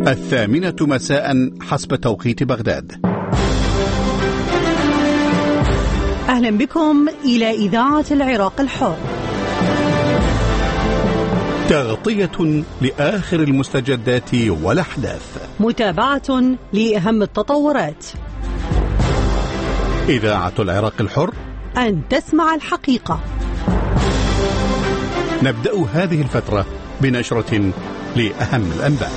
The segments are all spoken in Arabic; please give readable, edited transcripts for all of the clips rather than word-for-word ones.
الثامنة مساء حسب توقيت بغداد. أهلا بكم إلى إذاعة العراق الحر. تغطية لآخر المستجدات والأحداث، متابعة لأهم التطورات. إذاعة العراق الحر، أن تسمع الحقيقة. نبدأ هذه الفترة بنشرة لأهم الأنباء.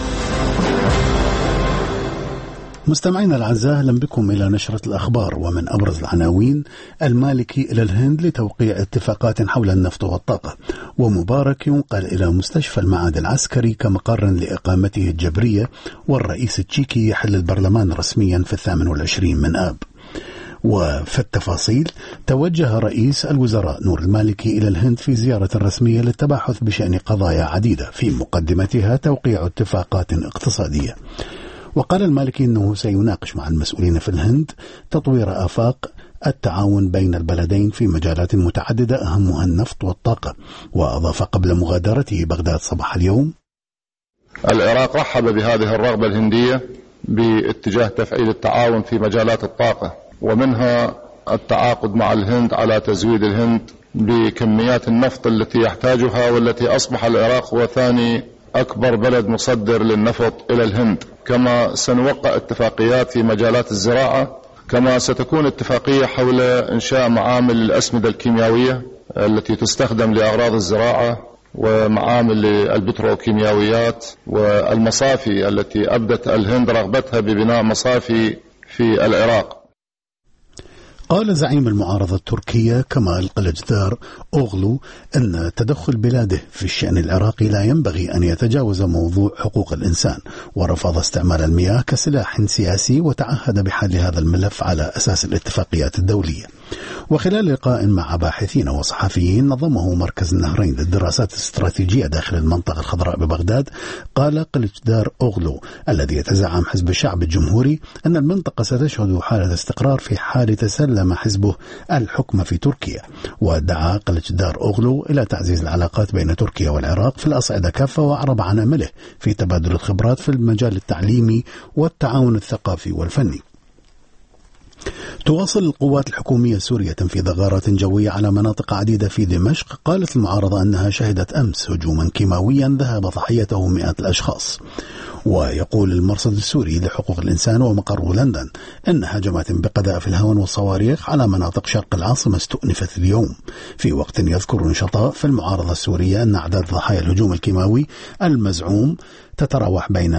مستمعينا الأعزاء، أهلا بكم إلى نشرة الأخبار. ومن أبرز العناوين: المالكي إلى الهند لتوقيع اتفاقات حول النفط والطاقة، ومبارك ينقل إلى مستشفى المعهد العسكري كمقر لإقامته الجبرية، والرئيس التشيكي يحل البرلمان رسميا في 28 من آب. وفي التفاصيل: توجه رئيس الوزراء نور المالكي إلى الهند في زيارة رسمية للتباحث بشأن قضايا عديدة، في مقدمتها توقيع اتفاقات اقتصادية. وقال المالكي أنه سيناقش مع المسؤولين في الهند تطوير آفاق التعاون بين البلدين في مجالات متعددة أهمها النفط والطاقة. وأضاف قبل مغادرته بغداد صباح اليوم: العراق رحب بهذه الرغبة الهندية باتجاه تفعيل التعاون في مجالات الطاقة، ومنها التعاقد مع الهند على تزويد الهند بكميات النفط التي يحتاجها، والتي أصبح العراق هو ثاني أكبر بلد مصدر للنفط إلى الهند. كما سنوقع اتفاقيات في مجالات الزراعة، كما ستكون اتفاقية حول إنشاء معامل الأسمدة الكيميائية التي تستخدم لأغراض الزراعة، ومعامل البتروكيماويات، والمصافي التي أبدت الهند رغبتها ببناء مصافي في العراق. قال زعيم المعارضة التركية كمال كılıçdaroğlu أوغلو أن تدخل بلاده في الشأن العراقي لا ينبغي أن يتجاوز موضوع حقوق الإنسان، ورفض استعمال المياه كسلاح سياسي، وتعهد بحل هذا الملف على أساس الاتفاقيات الدولية. وخلال لقاء مع باحثين وصحفيين نظمه مركز النهرين للدراسات الاستراتيجية داخل المنطقة الخضراء ببغداد، قال كılıçdaroğlu الذي يتزعم حزب الشعب الجمهوري أن المنطقة ستشهد حالة استقرار في حال تسلم حزبه الحكم في تركيا. ودعا كılıçdaroğlu إلى تعزيز العلاقات بين تركيا والعراق في الأصعدة كافة، وأعرب عن أمله في تبادل الخبرات في المجال التعليمي والتعاون الثقافي والفني. تواصل القوات الحكومية السورية تنفيذ غارات جوية على مناطق عديدة في دمشق. قالت المعارضة أنها شهدت أمس هجوما كيماويا ذهب ضحيته مئات الأشخاص. ويقول المرصد السوري لحقوق الإنسان ومقره لندن أن هجمات بقذائف الهون والصواريخ على مناطق شرق العاصمة استؤنفت اليوم، في وقت يذكر نشطاء في المعارضة السورية أن أعداد ضحايا الهجوم الكيماوي المزعوم تتراوح بين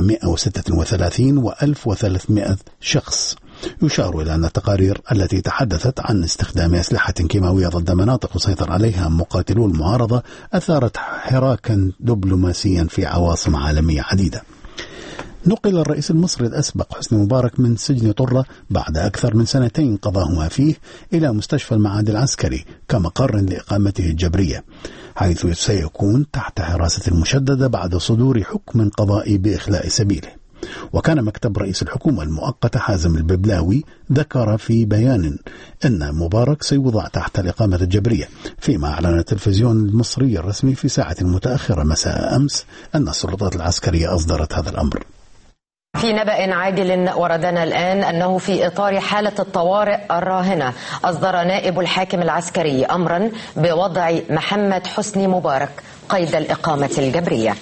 136 و 1300 شخص. يشار إلى أن التقارير التي تحدثت عن استخدام أسلحة كيماوية ضد مناطق يسيطر عليها مقاتلو المعارضة أثارت حراكا دبلوماسيا في عواصم عالمية عديدة. نقل الرئيس المصري الأسبق حسني مبارك من سجن طرة بعد أكثر من 2 قضاهما فيه إلى مستشفى المعهد العسكري كمقر لإقامته الجبرية، حيث سيكون تحت حراسة مشددة بعد صدور حكم قضائي بإخلاء سبيله. وكان مكتب رئيس الحكومة المؤقتة حازم الببلاوي ذكر في بيان أن مبارك سيوضع تحت الإقامة الجبرية، فيما أعلن التلفزيون المصري الرسمي في ساعة متأخرة مساء أمس أن السلطات العسكرية أصدرت هذا الأمر. في نبأ عاجل وردنا الآن أنه في إطار حالة الطوارئ الراهنة أصدر نائب الحاكم العسكري أمرا بوضع محمد حسني مبارك قيد الإقامة الجبرية.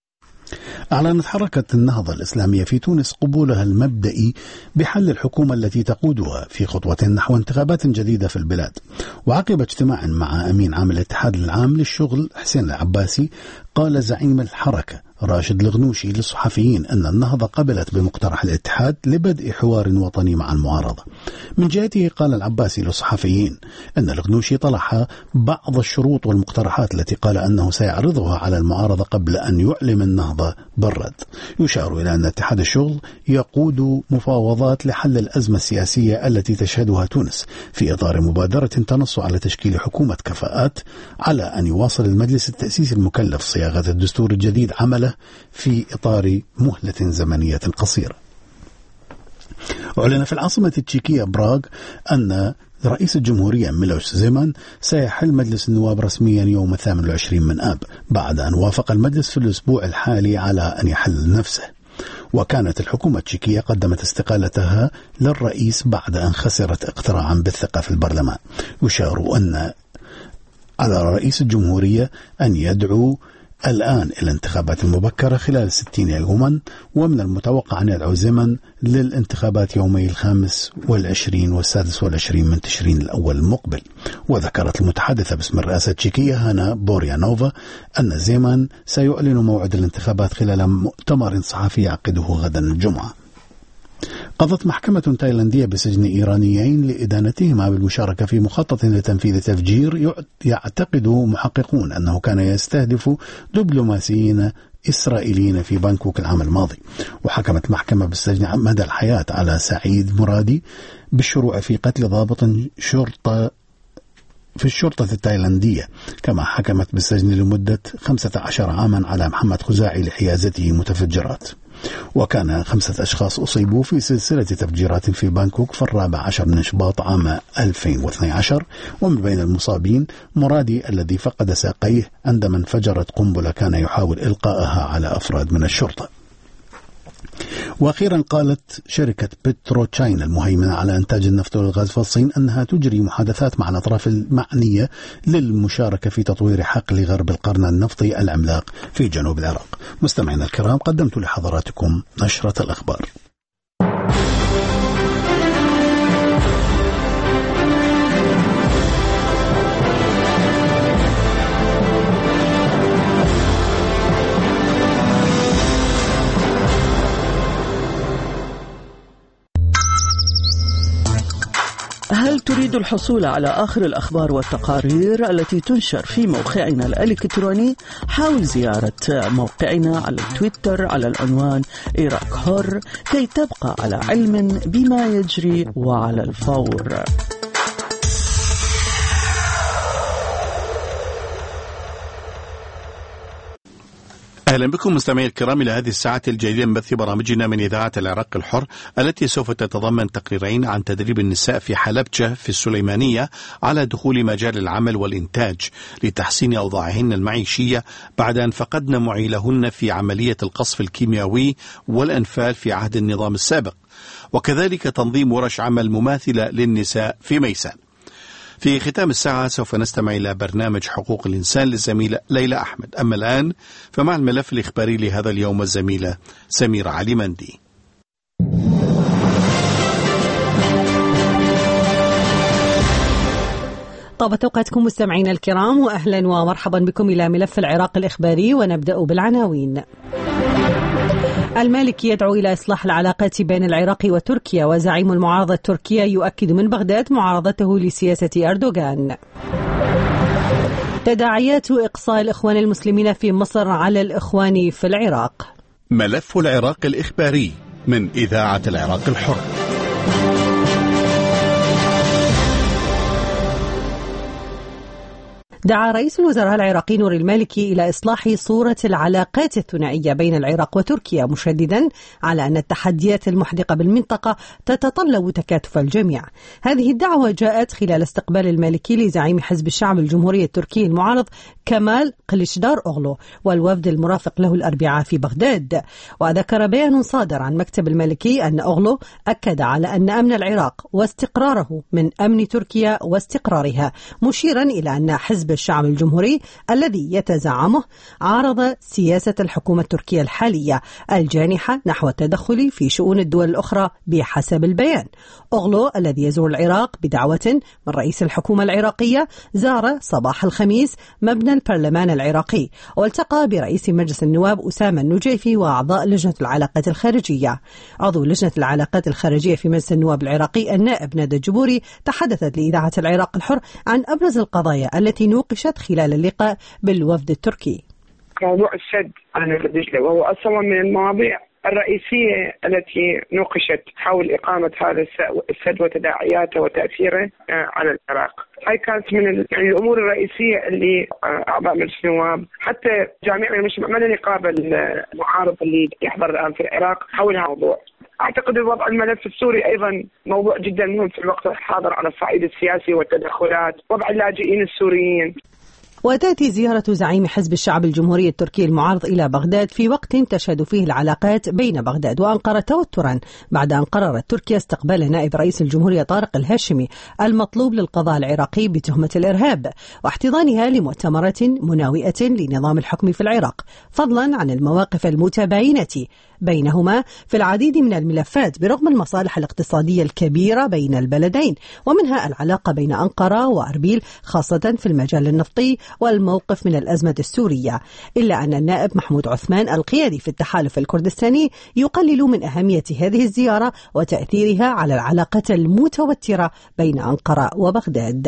أعلنت حركة النهضة الإسلامية في تونس قبولها المبدئي بحل الحكومة التي تقودها في خطوة نحو انتخابات جديدة في البلاد. وعقب اجتماع مع أمين عام الاتحاد العام للشغل حسين العباسي، قال زعيم الحركة راشد الغنوشي للصحفيين أن النهضة قبلت بمقترح الاتحاد لبدء حوار وطني مع المعارضة. من جهته قال العباسي للصحفيين أن الغنوشي طرح بعض الشروط والمقترحات التي قال أنه سيعرضها على المعارضة قبل أن يعلم النهضة بالرد. يشار إلى أن اتحاد الشغل يقود مفاوضات لحل الأزمة السياسية التي تشهدها تونس في إطار مبادرة تنص على تشكيل حكومة كفاءات، على أن يواصل المجلس التأسيسي المكلف صياغة الدستور الجديد عمله في إطار مهلة زمنية قصيرة. أعلن في العاصمة التشيكية براغ أن رئيس الجمهورية ميلوش زيمان سيحل مجلس النواب رسميا يوم 28 من آب، بعد أن وافق المجلس في الأسبوع الحالي على أن يحل نفسه. وكانت الحكومة التشيكية قدمت استقالتها للرئيس بعد أن خسرت اقتراعا بالثقة في البرلمان. يشار أن على رئيس الجمهورية أن يدعو الآن إلى الانتخابات المبكرة خلال 60 يوما، ومن المتوقع أن يدعو زمن للانتخابات يومي 25 و26 من تشرين الأول المقبل. وذكرت المتحدثة باسم الرئاسة التشيكية هانا بوريانوفا أن زيمان سيعلن موعد الانتخابات خلال مؤتمر صحفي يعقده غدا الجمعة. قضت محكمة تايلاندية بسجن إيرانيين لإدانتهما بالمشاركة في مخطط لتنفيذ تفجير يعتقد محققون أنه كان يستهدف دبلوماسيين إسرائيليين في بانكوك العام الماضي. وحكمت محكمة بالسجن مدى الحياة على سعيد مرادي بالشروع في قتل ضابط شرطة في الشرطة التايلاندية، كما حكمت بالسجن لمدة 15 عاما على محمد خزاعي لحيازته متفجرات. وكان 5 أشخاص أصيبوا في سلسلة تفجيرات في بانكوك في 14 من شباط عام 2012، ومن بين المصابين مرادي الذي فقد ساقيه عندما انفجرت قنبلة كان يحاول إلقائها على أفراد من الشرطة. وأخيرا قالت شركة بترو تشاينا المهيمنة على إنتاج النفط والغاز في الصين أنها تجري محادثات مع الأطراف المعنية للمشاركة في تطوير حقل غرب القرن النفطي العملاق في جنوب العراق. مستمعينا الكرام، قدمت لحضراتكم نشرة الأخبار. هل تريد الحصول على آخر الأخبار والتقارير التي تنشر في موقعنا الإلكتروني؟ حاول زيارة موقعنا على تويتر على العنوان عراق حر كي تبقى على علم بما يجري وعلى الفور. أهلا بكم مستمعي الكرام إلى هذه الساعة الجديدة من بث برامجنا من إذاعة العراق الحر، التي سوف تتضمن تقريرين عن تدريب النساء في حلبجة في السليمانية على دخول مجال العمل والإنتاج لتحسين أوضاعهن المعيشية بعد أن فقدن معيلهن في عملية القصف الكيميائي والأنفال في عهد النظام السابق، وكذلك تنظيم ورش عمل مماثلة للنساء في ميسان. في ختام الساعة سوف نستمع إلى برنامج حقوق الإنسان للزميلة ليلى أحمد. أما الآن فمع الملف الإخباري لهذا اليوم الزميلة سميرة علي مندي. طابت أوقاتكم مستمعينا الكرام، وأهلا ومرحبا بكم إلى ملف العراق الإخباري، ونبدأ بالعناوين. المالكي يدعو إلى إصلاح العلاقات بين العراق وتركيا، وزعيم المعارضة التركية يؤكد من بغداد معارضته لسياسة أردوغان. تداعيات إقصاء الإخوان المسلمين في مصر على الإخوان في العراق. ملف العراق الإخباري من إذاعة العراق الحر. دعا رئيس الوزراء العراقي نور المالكي إلى إصلاح صورة العلاقات الثنائية بين العراق وتركيا، مشددا على أن التحديات المحدقة بالمنطقة تتطلب تكاتف الجميع. هذه الدعوة جاءت خلال استقبال المالكي لزعيم حزب الشعب الجمهوري التركي المعارض كمال قليشدار أوغلو والوفد المرافق له الأربعاء في بغداد. وذكر بيان صادر عن مكتب المالكي أن أوغلو أكد على أن أمن العراق واستقراره من أمن تركيا واستقرارها، مشيرا إلى أن حزب الشعب الجمهوري الذي يتزعمه عارض سياسة الحكومة التركية الحالية الجانحة نحو التدخل في شؤون الدول الأخرى بحسب البيان. أوغلو الذي يزور العراق بدعوة من رئيس الحكومة العراقية زار صباح الخميس مبنى البرلمان العراقي، والتقى برئيس مجلس النواب أسامة النجيفي وأعضاء لجنة العلاقات الخارجية. عضو لجنة العلاقات الخارجية في مجلس النواب العراقي النائب نادى الجبوري تحدثت لإذاعة العراق الحر عن أبرز القضايا التي نوقشت خلال اللقاء بالوفد التركي. موضوع السد على الدجلة، وهو أصلا من المواضيع الرئيسية التي نوقشت حول إقامة هذا السد وتداعياته وتأثيره على العراق. هاي كانت من الأمور الرئيسية اللي أعضاء مجلس النواب حتى جميع المجتمع ما يقابل المعارض اللي يحضر الآن في العراق حول هذا الموضوع. أعتقد وضع الملف السوري أيضا موضوع جدا مهم في الوقت الحاضر على الصعيد السياسي والتدخلات، وضع اللاجئين السوريين. وتأتي زيارة زعيم حزب الشعب الجمهوري التركي المعارض إلى بغداد في وقت تشهد فيه العلاقات بين بغداد وأنقرة توترا بعد أن قررت تركيا استقبال نائب رئيس الجمهورية طارق الهاشمي المطلوب للقضاء العراقي بتهمة الإرهاب واحتضانها لمؤتمرات مناوئة لنظام الحكم في العراق، فضلا عن المواقف المتباينة بينهما في العديد من الملفات برغم المصالح الاقتصادية الكبيرة بين البلدين، ومنها العلاقة بين أنقرة وأربيل خاصة في المجال النفطي والموقف من الأزمة السورية، إلا أن النائب محمود عثمان القيادي في التحالف الكردستاني يقلل من أهمية هذه الزيارة وتأثيرها على العلاقة المتوترة بين أنقرة وبغداد.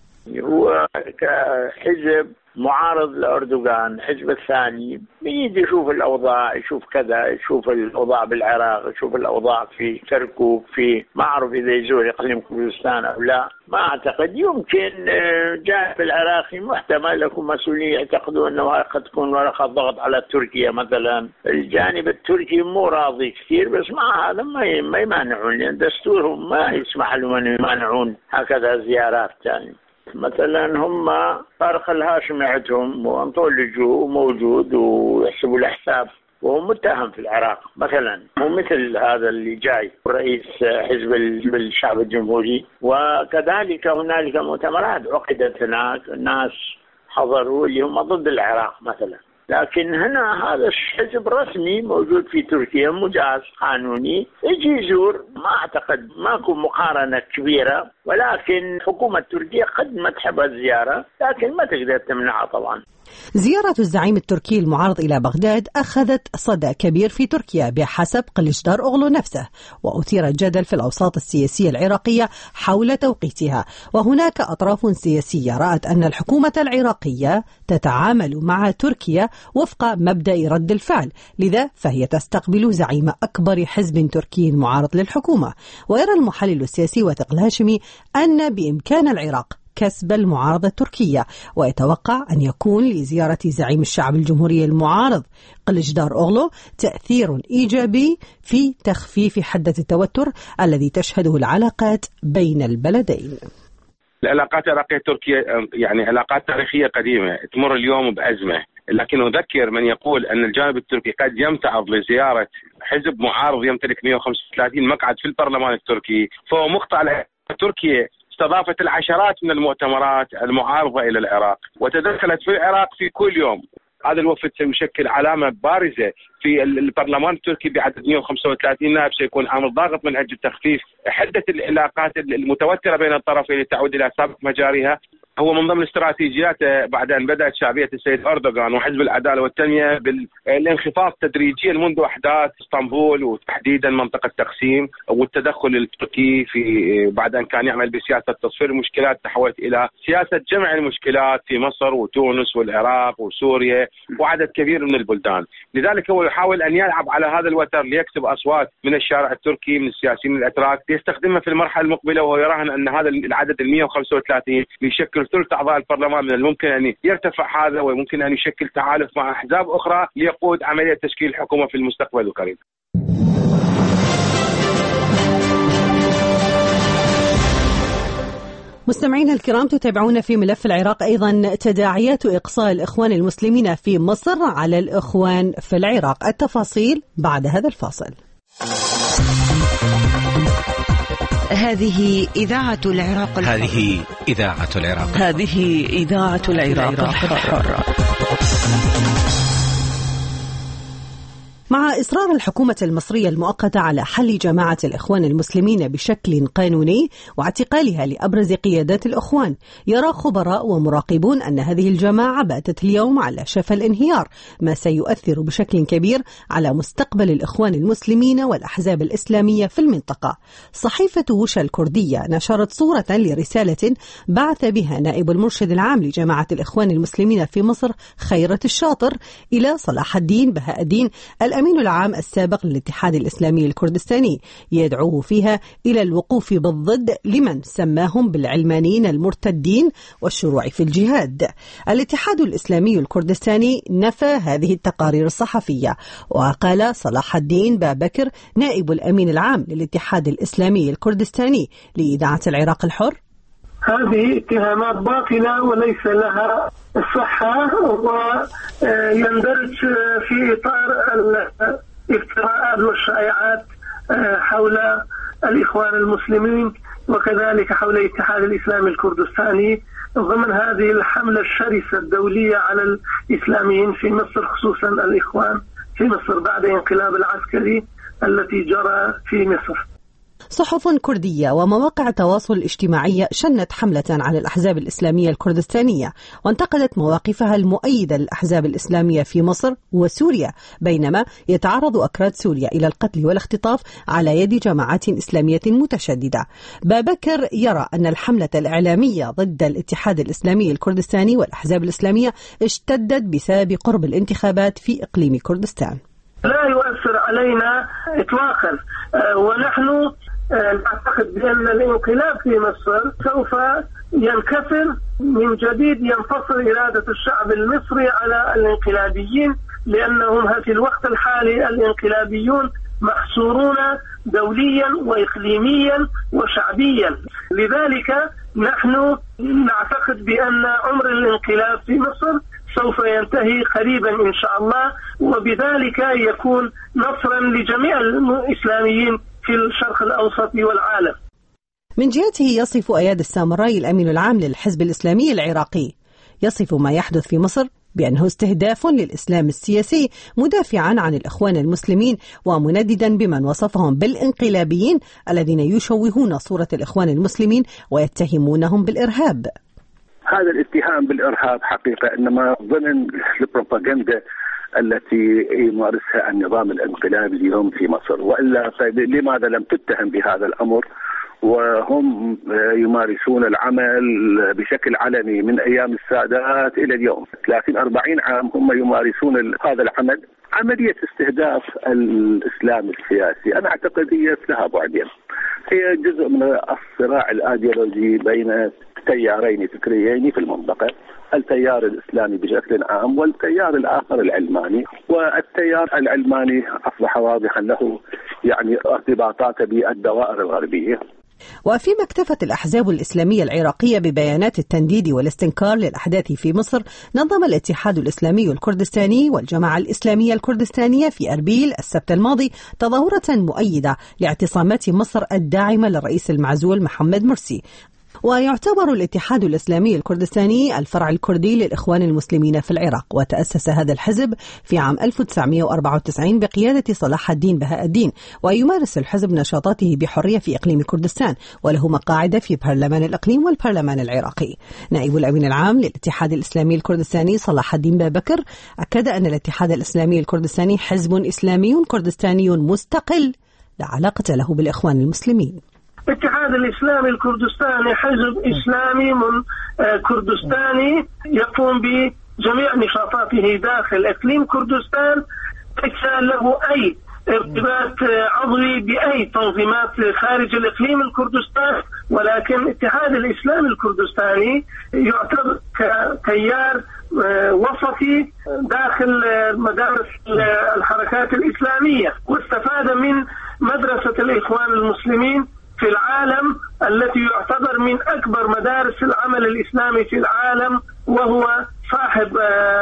هو كحزب معارض لأردوغان، الحزب الثاني بيجي يشوف الأوضاع، يشوف كذا، يشوف الأوضاع بالعراق، يشوف الأوضاع في كركوك، في ما أعرف إذا يزور إقليم كردستان أو لا. ما أعتقد يمكن جانب العراقي محتمل لكم مسؤولين يعتقدوا أنه قد تكون ورقة ضغط على تركيا مثلا. الجانب التركي مو راضي كثير، بس مع هذا ما يمانعون، لأن دستورهم ما يسمح لهم أن يمانعون هكذا زيارات ثانية. مثلا هم طارق الهاشمي عندهم وانطولجوا موجود ويحسبوا الحساب وهو متهم في العراق مثلا، مو مثل هذا اللي جاي رئيس حزب الشعب الجمهوري. وكذلك هنالك مؤتمرات عقدت هناك، الناس حضروا اللي هم ضد العراق مثلا. لكن هنا هذا الحزب رسمي موجود في تركيا مجاز قانوني يجي يزور. ما أعتقد ماكو مقارنة كبيرة، ولكن حكومة تركيا قد ما تحب الزيارة لكن ما تقدر تمنعها طبعا. زيارة الزعيم التركي المعارض إلى بغداد أخذت صدى كبير في تركيا بحسب قليشدار أوغلو نفسه، وأثير الجدل في الأوساط السياسية العراقية حول توقيتها. وهناك أطراف سياسية رأت أن الحكومة العراقية تتعامل مع تركيا وفق مبدأ رد الفعل، لذا فهي تستقبل زعيم أكبر حزب تركي معارض للحكومة. ويرى المحلل السياسي وثيق الهاشمي أن بإمكان العراق كسب المعارضة التركية، ويتوقع أن يكون لزيارة زعيم الشعب الجمهوري المعارض قليشدار أوغلو تأثير إيجابي في تخفيف حدة التوتر الذي تشهده العلاقات بين البلدين. العلاقات العراقية التركية يعني علاقات تاريخية قديمة تمر اليوم بأزمة، لكن أذكر من يقول أن الجانب التركي قد يمتعض لزيارة حزب معارض يمتلك 135 مقعد في البرلمان التركي، فهو مقطع تركيا استضافت العشرات من المؤتمرات المعارضة إلى العراق وتدخلت في العراق في كل يوم. هذا الوفد سيشكل علامة بارزة في البرلمان التركي بعدد 135 نائب، سيكون عامل ضاغط من أجل تخفيف حدة العلاقات المتوترة بين الطرفين لتعود إلى سابق مجاريها. هو من ضمن استراتيجياته بعد أن بدأت شعبية السيد أردوغان وحزب العدالة والتنمية بالانخفاض تدريجيا منذ أحداث اسطنبول وتحديدا منطقة تقسيم، والتدخل التركي في بعد أن كان يعمل بسياسة تصفير المشكلات تحولت إلى سياسة جمع المشكلات في مصر وتونس والعراق وسوريا وعدد كبير من البلدان. لذلك هو يحاول أن يلعب على هذا الوتر ليكسب أصوات من الشارع التركي من السياسيين الأتراك ليستخدمها في المرحلة المقبلة، وهو يراهن أن هذا العدد 135 يشكل ثلث أعضاء البرلمان، من الممكن أن يرتفع هذا وممكن أن يشكل تحالف مع أحزاب أخرى ليقود عملية تشكيل الحكومة في المستقبل القريب. مستمعينا الكرام، تتابعون في ملف العراق أيضا تداعيات إقصاء الإخوان المسلمين في مصر على الإخوان في العراق. التفاصيل بعد هذا الفاصل. هذه إذاعة العراق الحر. هذه إذاعة العراق. هذه إذاعة العراق الحر. مع إصرار الحكومة المصرية المؤقتة على حل جماعة الإخوان المسلمين بشكل قانوني واعتقالها لأبرز قيادات الإخوان، يرى خبراء ومراقبون أن هذه الجماعة باتت اليوم على شفا الانهيار، ما سيؤثر بشكل كبير على مستقبل الإخوان المسلمين والأحزاب الإسلامية في المنطقة. صحيفة وشا الكردية نشرت صورة لرسالة بعث بها نائب المرشد العام لجماعة الإخوان المسلمين في مصر خيرت الشاطر إلى صلاح الدين بهاء الدين الأمين العام السابق للاتحاد الإسلامي الكردستاني، يدعوه فيها إلى الوقوف بالضد لمن سماهم بالعلمانيين المرتدين والشروع في الجهاد. الاتحاد الإسلامي الكردستاني نفى هذه التقارير الصحفية، وقال صلاح الدين بابكر نائب الأمين العام للاتحاد الإسلامي الكردستاني لإذاعة العراق الحر: هذه اتهامات باطلة وليس لها صحة، ويندرج في إطار الافتراءات والشائعات حول الإخوان المسلمين وكذلك حول الاتحاد الإسلامي الكردستاني ضمن هذه الحملة الشرسة الدولية على الإسلاميين في مصر، خصوصا الإخوان في مصر بعد الانقلاب العسكري التي جرى في مصر. صحف كردية ومواقع التواصل الاجتماعي شنت حملة على الأحزاب الإسلامية الكردستانية وانتقدت مواقفها المؤيدة للأحزاب الإسلامية في مصر وسوريا، بينما يتعرض أكراد سوريا إلى القتل والاختطاف على يد جماعات إسلامية متشددة. بابكر يرى أن الحملة الإعلامية ضد الاتحاد الإسلامي الكردستاني والأحزاب الإسلامية اشتدت بسبب قرب الانتخابات في إقليم كردستان. لا يؤثر علينا إطلاقا، ونحن نعتقد بأن الانقلاب في مصر سوف ينكسر من جديد، ينتصر إرادة الشعب المصري على الانقلابيين، لأنهم في الوقت الحالي الانقلابيون محصورون دوليا وإقليميا وشعبيا. لذلك نحن نعتقد بأن عمر الانقلاب في مصر سوف ينتهي قريبا إن شاء الله، وبذلك يكون نصرا لجميع الإسلاميين في الشرق الأوسط والعالم. من جهته يصف أياد السامراي الأمين العام للحزب الإسلامي العراقي يصف ما يحدث في مصر بأنه استهداف للإسلام السياسي، مدافعا عن الإخوان المسلمين ومنددا بمن وصفهم بالانقلابيين الذين يشوهون صورة الإخوان المسلمين ويتهمونهم بالإرهاب. هذا الاتهام بالإرهاب حقيقة إنما ضمن البروباغندا التي يمارسها النظام الانقلابي اليوم في مصر، وإلا لماذا لم تتهم بهذا الأمر وهم يمارسون العمل بشكل علني من أيام السادات إلى اليوم 30-40 عام هم يمارسون هذا العمل، عملية استهداف الإسلام السياسي. أنا أعتقد هي لها بعدين، هي جزء من الصراع الأيديولوجي بين تيارين فكريين في المنطقة، التيار الإسلامي بشكل عام والتيار الآخر العلماني، والتيار العلماني أصبح واضحا له يعني ارتباطاته بالدوائر الغربية. وفيما اكتفت الأحزاب الإسلامية العراقية ببيانات التنديد والاستنكار للأحداث في مصر، نظم الاتحاد الإسلامي الكردستاني والجماعة الإسلامية الكردستانية في أربيل السبت الماضي تظاهرة مؤيدة لاعتصامات مصر الداعمة للرئيس المعزول محمد مرسي. ويعتبر الاتحاد الإسلامي الكردستاني الفرع الكردي للإخوان المسلمين في العراق، وتأسس هذا الحزب في عام 1994 بقيادة صلاح الدين بهاء الدين، ويمارس الحزب نشاطاته بحرية في إقليم كردستان، وله مقاعد في برلمان الإقليم والبرلمان العراقي. نائب الأمين العام للاتحاد الإسلامي الكردستاني صلاح الدين بابكر أكد أن الاتحاد الإسلامي الكردستاني حزب إسلامي كردستاني مستقل لا علاقة له بالإخوان المسلمين. الاتحاد الإسلامي الكردستاني حزب إسلامي كردستاني يقوم بجميع نشاطاته داخل إقليم كردستان، ليس له أي ارتباط عضوي بأي تنظيمات خارج الإقليم الكردستاني، ولكن الاتحاد الإسلامي الكردستاني يعتبر كتيار وسطي داخل مدارس الحركات الإسلامية، واستفاد من مدرسة الإخوان المسلمين في العالم التي يعتبر من أكبر مدارس العمل الإسلامي في العالم، وهو صاحب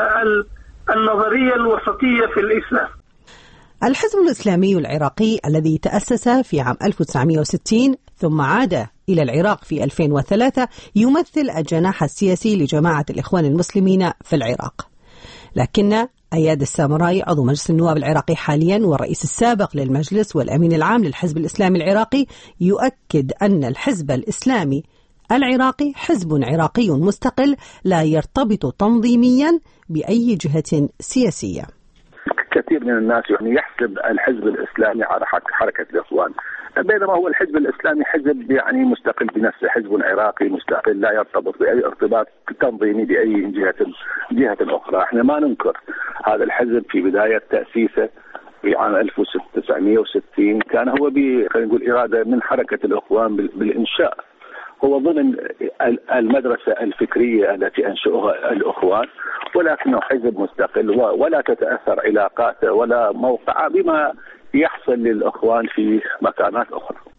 النظرية الوسطية في الإسلام. الحزب الإسلامي العراقي الذي تأسس في عام 1960 ثم عاد إلى العراق في 2003 يمثل الجناح السياسي لجماعة الإخوان المسلمين في العراق. لكن أياد السامراي عضو مجلس النواب العراقي حاليا والرئيس السابق للمجلس والأمين العام للحزب الإسلامي العراقي يؤكد أن الحزب الإسلامي العراقي حزب عراقي مستقل لا يرتبط تنظيميا بأي جهة سياسية. كثير من الناس يعني يحسب الحزب الإسلامي على حركة الإخوان، بينما هو الحزب الإسلامي حزب يعني مستقل بنفسه، حزب عراقي مستقل لا يرتبط بأي ارتباط تنظيمي بأي جهة أخرى. احنا ما ننكر هذا الحزب في بداية تأسيسه في عام 1960 كان هو خلينا نقول إرادة من حركة الإخوان بالإنشاء، هو ضمن المدرسة الفكرية التي أنشأها الإخوان، ولكنه حزب مستقل ولا تتأثر علاقاته ولا موقعه بما يحصل للإخوان في مكانات أخرى.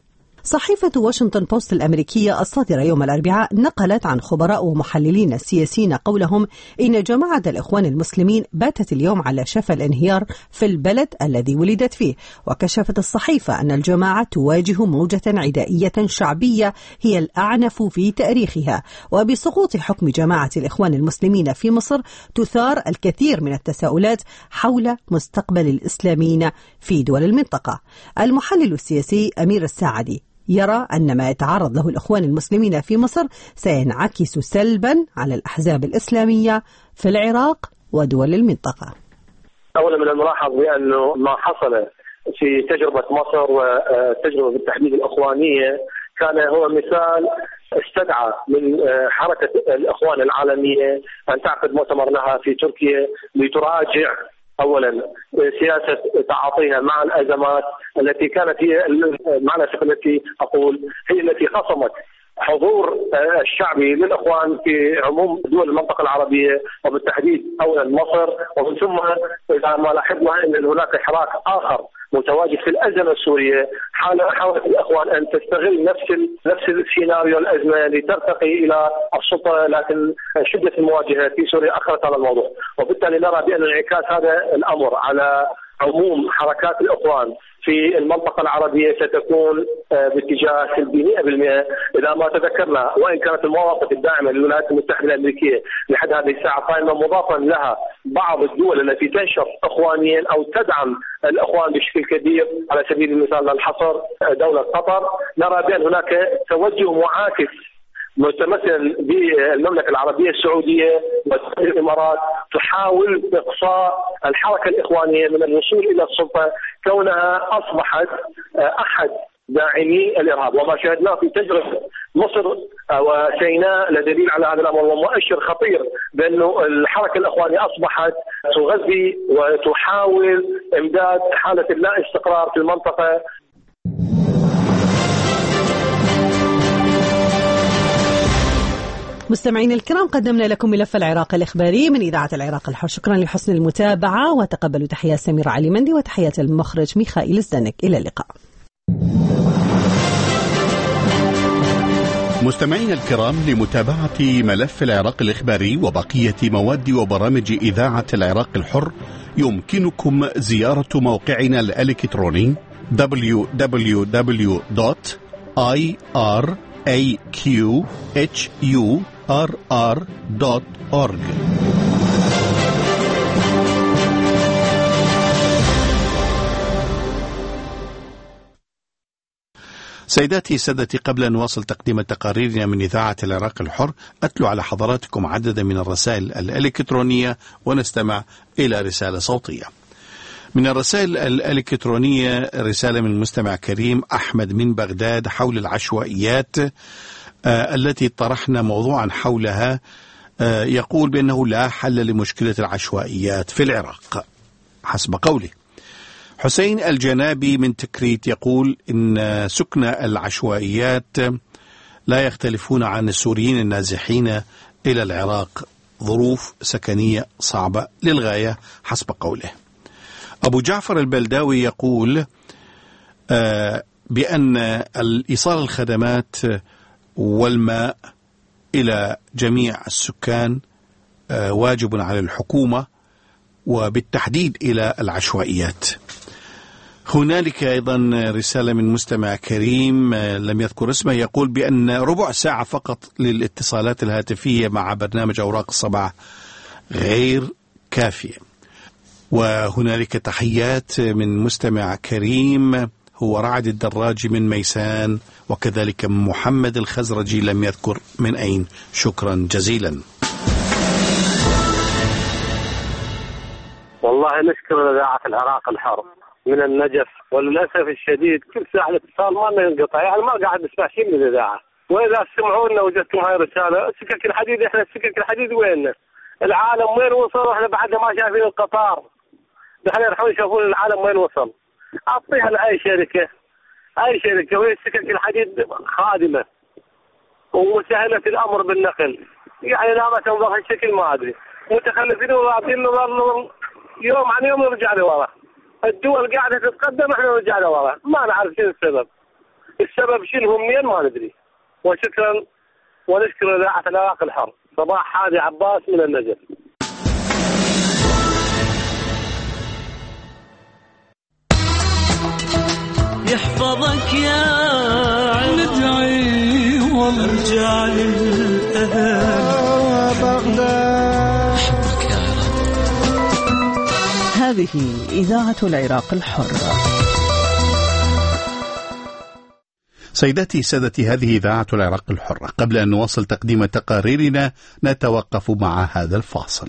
صحيفة واشنطن بوست الأمريكية الصادرة يوم الأربعاء نقلت عن خبراء ومحللين سياسيين قولهم إن جماعة الإخوان المسلمين باتت اليوم على شفا الانهيار في البلد الذي ولدت فيه. وكشفت الصحيفة أن الجماعة تواجه موجة عدائية شعبية هي الأعنف في تاريخها، وبسقوط حكم جماعة الإخوان المسلمين في مصر تثار الكثير من التساؤلات حول مستقبل الإسلاميين في دول المنطقة. المحلل السياسي أمير الساعدي يرى أن ما يتعرض له الإخوان المسلمين في مصر سينعكس سلبا على الأحزاب الإسلامية في العراق ودول المنطقة. أولا من الملاحظ بأنه ما حصل في تجربة مصر وتجربة بالتحديد الإخوانية كان هو مثال استدعى من حركة الإخوان العالمية أن تعقد مؤتمر لها في تركيا لتراجع أولا سياسة تعاطيها مع الأزمات التي كانت هي معنى التي أقول هي التي خصمت حضور الشعبي للإخوان في عموم دول المنطقة العربية وبالتحديد أولا مصر، ومن ثم إذا ما لاحظنا أن هناك حراك آخر متواجد في الأزمة السورية. حاولت الإخوان أن تستغل نفس السيناريو الأزمة لترتقي إلى السلطة، لكن شدة المواجهة في سوريا أخرت على الموضوع، وبالتالي نرى بأن انعكاس هذا الأمر على عموم حركات الإخوان في المنطقة العربية ستكون باتجاه سلبي 100%. إذا ما تذكرنا وإن كانت المواقف الداعمة للولايات المتحدة الأمريكية لحد هذه الساعة قائمة، مضافا لها بعض الدول التي تنشط إخوانيا أو تدعم الإخوان بشكل كبير، على سبيل المثال الحصر دولة قطر، نرى بأن هناك توجه معاكس متمثل بالمملكة العربية السعودية والإمارات تحاول إقصاء الحركة الإخوانية من الوصول إلى السلطة، كونها أصبحت أحد داعمي الإرهاب. وما شاهدناه في تجربة مصر وسيناء لدليل على هذا الأمر، ومؤشر خطير بأنه الحركة الإخوانية أصبحت تغذي وتحاول إمداد حالة اللا استقرار في المنطقة. مستمعين الكرام، قدمنا لكم ملف العراق الإخباري من إذاعة العراق الحر. شكرا لحسن المتابعة، وتقبلوا تحيات سمير علي مندي وتحيات المخرج ميخائيل الزنك. إلى اللقاء. مستمعين الكرام، لمتابعة ملف العراق الإخباري وبقية مواد وبرامج إذاعة العراق الحر يمكنكم زيارة موقعنا الإلكتروني www.iraqhurr.org. سيداتي سادتي، قبل أن نواصل تقديم تقاريرنا من إذاعة العراق الحر، أتلو على حضراتكم عددا من الرسائل الإلكترونية ونستمع إلى رسالة صوتية. من الرسائل الإلكترونية رسالة من المستمع كريم أحمد من بغداد حول العشوائيات التي طرحنا موضوعا حولها. يقول بأنه لا حل لمشكلة العشوائيات في العراق حسب قوله. حسين الجنابي من تكريت يقول إن سكن العشوائيات لا يختلفون عن السوريين النازحين إلى العراق، ظروف سكنية صعبة للغاية حسب قوله. أبو جعفر البلداوي يقول بأن إيصال الخدمات والماء إلى جميع السكان واجب على الحكومة وبالتحديد إلى العشوائيات. هنالك أيضا رسالة من مستمع كريم لم يذكر اسمه، يقول بأن ربع ساعة فقط للاتصالات الهاتفية مع برنامج أوراق الصباح غير كافية. وهنالك تحيات من مستمع كريم هو رعد الدراجي من ميسان، وكذلك محمد الخزرجي لم يذكر من أين. شكرا جزيلا. والله نشكر إذاعة العراق الحر من النجف، وللأسف الشديد كل ساعة الاتصال ما ينقطع، يعني ما قاعد نسمع شيء من الإذاعة. وإذا سمعونا وجدتم هاي الرسالة، سكك الحديد، إحنا سكك الحديد ويننا؟ العالم وين وصل؟ إحنا بعدنا ما شايفين القطار. نحن يروحون يشوفون العالم وين وصل. أعطيها لأي شركة، أي شركة، وهي سكك الحديد خادمة وسهلت الأمر بالنقل، يعني لا ما تنظر هالشكل ما أدري. متخلفين وعاطين يوم عن يوم نرجع لورا. الدول قاعدة تتقدم، احنا نرجع لورا، ما نعرف شنو السبب. السبب شنو منين ما ندري. وشكرا ونشكر إذاعة العراق الحر. صباح حادي عباس من النجف. يحفظك يا ندعي وارجع للأهل بغداد. هذه إذاعة العراق الحر. سيداتي سادتي، هذه إذاعة العراق الحرة. قبل أن نواصل تقديم تقاريرنا نتوقف مع هذا الفاصل.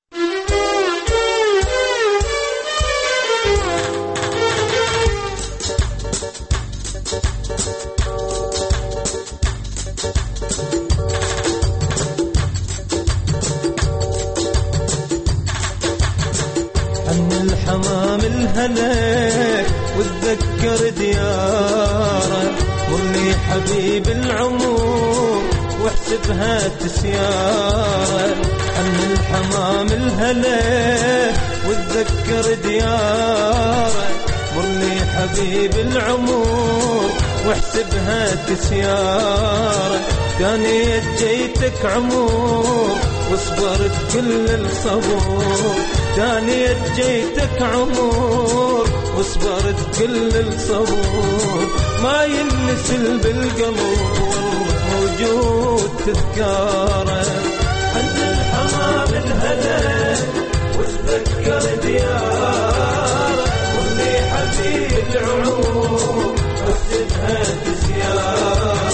الحمام الهلا واتذكر دياره، مرني حبيب العمر واحسبها تسياره. عن الحمام الهلا واتذكر دياره، مرني حبيب العمر واحسبها تسياره. كانت جيتك عمر واصبرت كل الصبر، كانت جيتك عمر واصبرت كل الصبر. ما ينسل بالقلب والله موجود تذكاره. عند الحمام الهلا واتذكر دياره، واللي حبيب العمر واحسبها تسياره.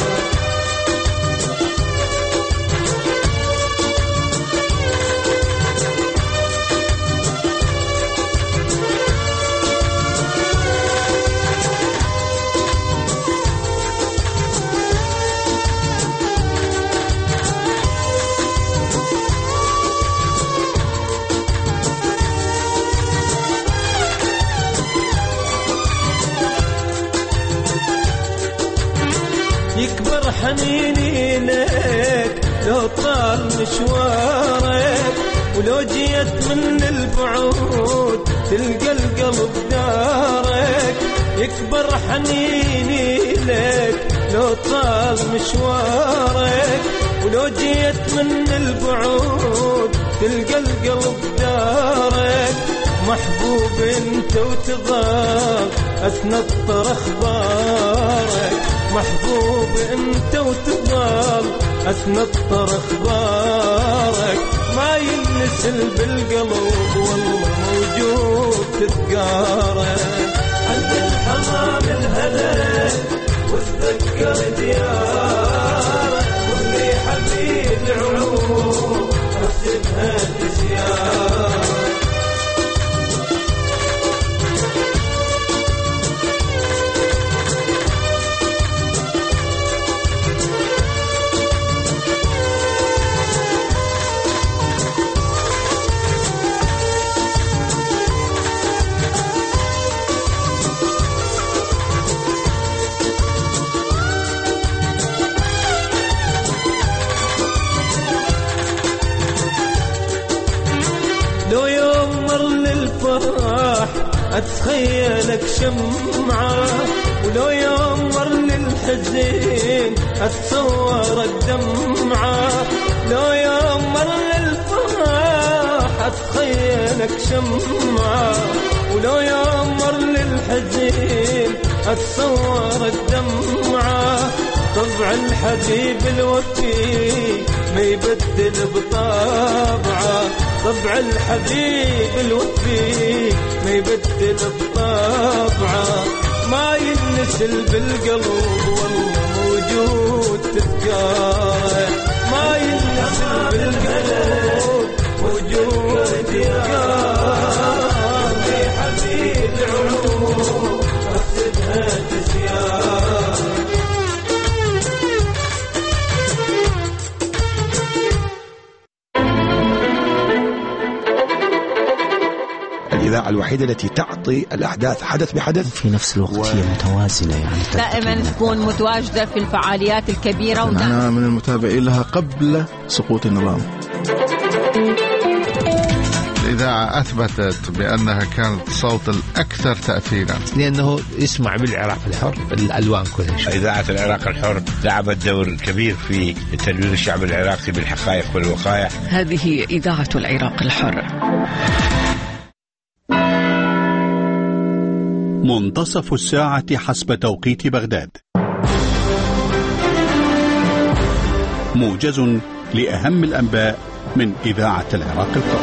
يكبر حنيني لك لو طال مشوارك، ولو جيت من البعود تلقى القلب دارك. يكبر حنيني لك لو طال مشوارك، ولو جيت من البعود تلقى القلب دارك. محبوب انت وتغاب اتنطر اخبارك، محبوب انت وتضال اتنطر اخبارك. ما ينسل بالقلب والله موجود تذكاره. عند الحمام الهلا واتذكر دياره، واللي حبيب العمر واحسبها تسياره. لو يوم مر للفرح أتخيلك شمعة، ولو يوم مر للحزن أتصور الدمعة. لو يوم مر للفرح أتخيلك شمعة، ولو يوم مر للحزن أتصور الدمعة. طبع الحبيب الوفي ما يبدل بطابعه، طبع الحبيب الوفي ما يبدل بطابعه. ما ينسل بالقلب والله موجود تذكاره. ما ينسل بالقلب موجود تذكاره. حبيب العمر واحسبها تسياره. الإذاعة الوحيدة التي تعطي الأحداث حدث بحدث في نفس الوقت هي متوازنة، يعني دائما تكون متواجدة في الفعاليات الكبيرة. أنا من المتابعين لها قبل سقوط النظام. الإذاعة أثبتت بأنها كانت صوت الأكثر تأثيرا، لأنه يسمع بالعراق الحر بالألوان كلها. إذاعة العراق الحر لعبت دور كبير في تدوير الشعب العراقي بالحقائق والوقائع. هذه إذاعة العراق الحر. منتصف الساعة حسب توقيت بغداد. موجز لأهم الأنباء من إذاعة العراق الحر.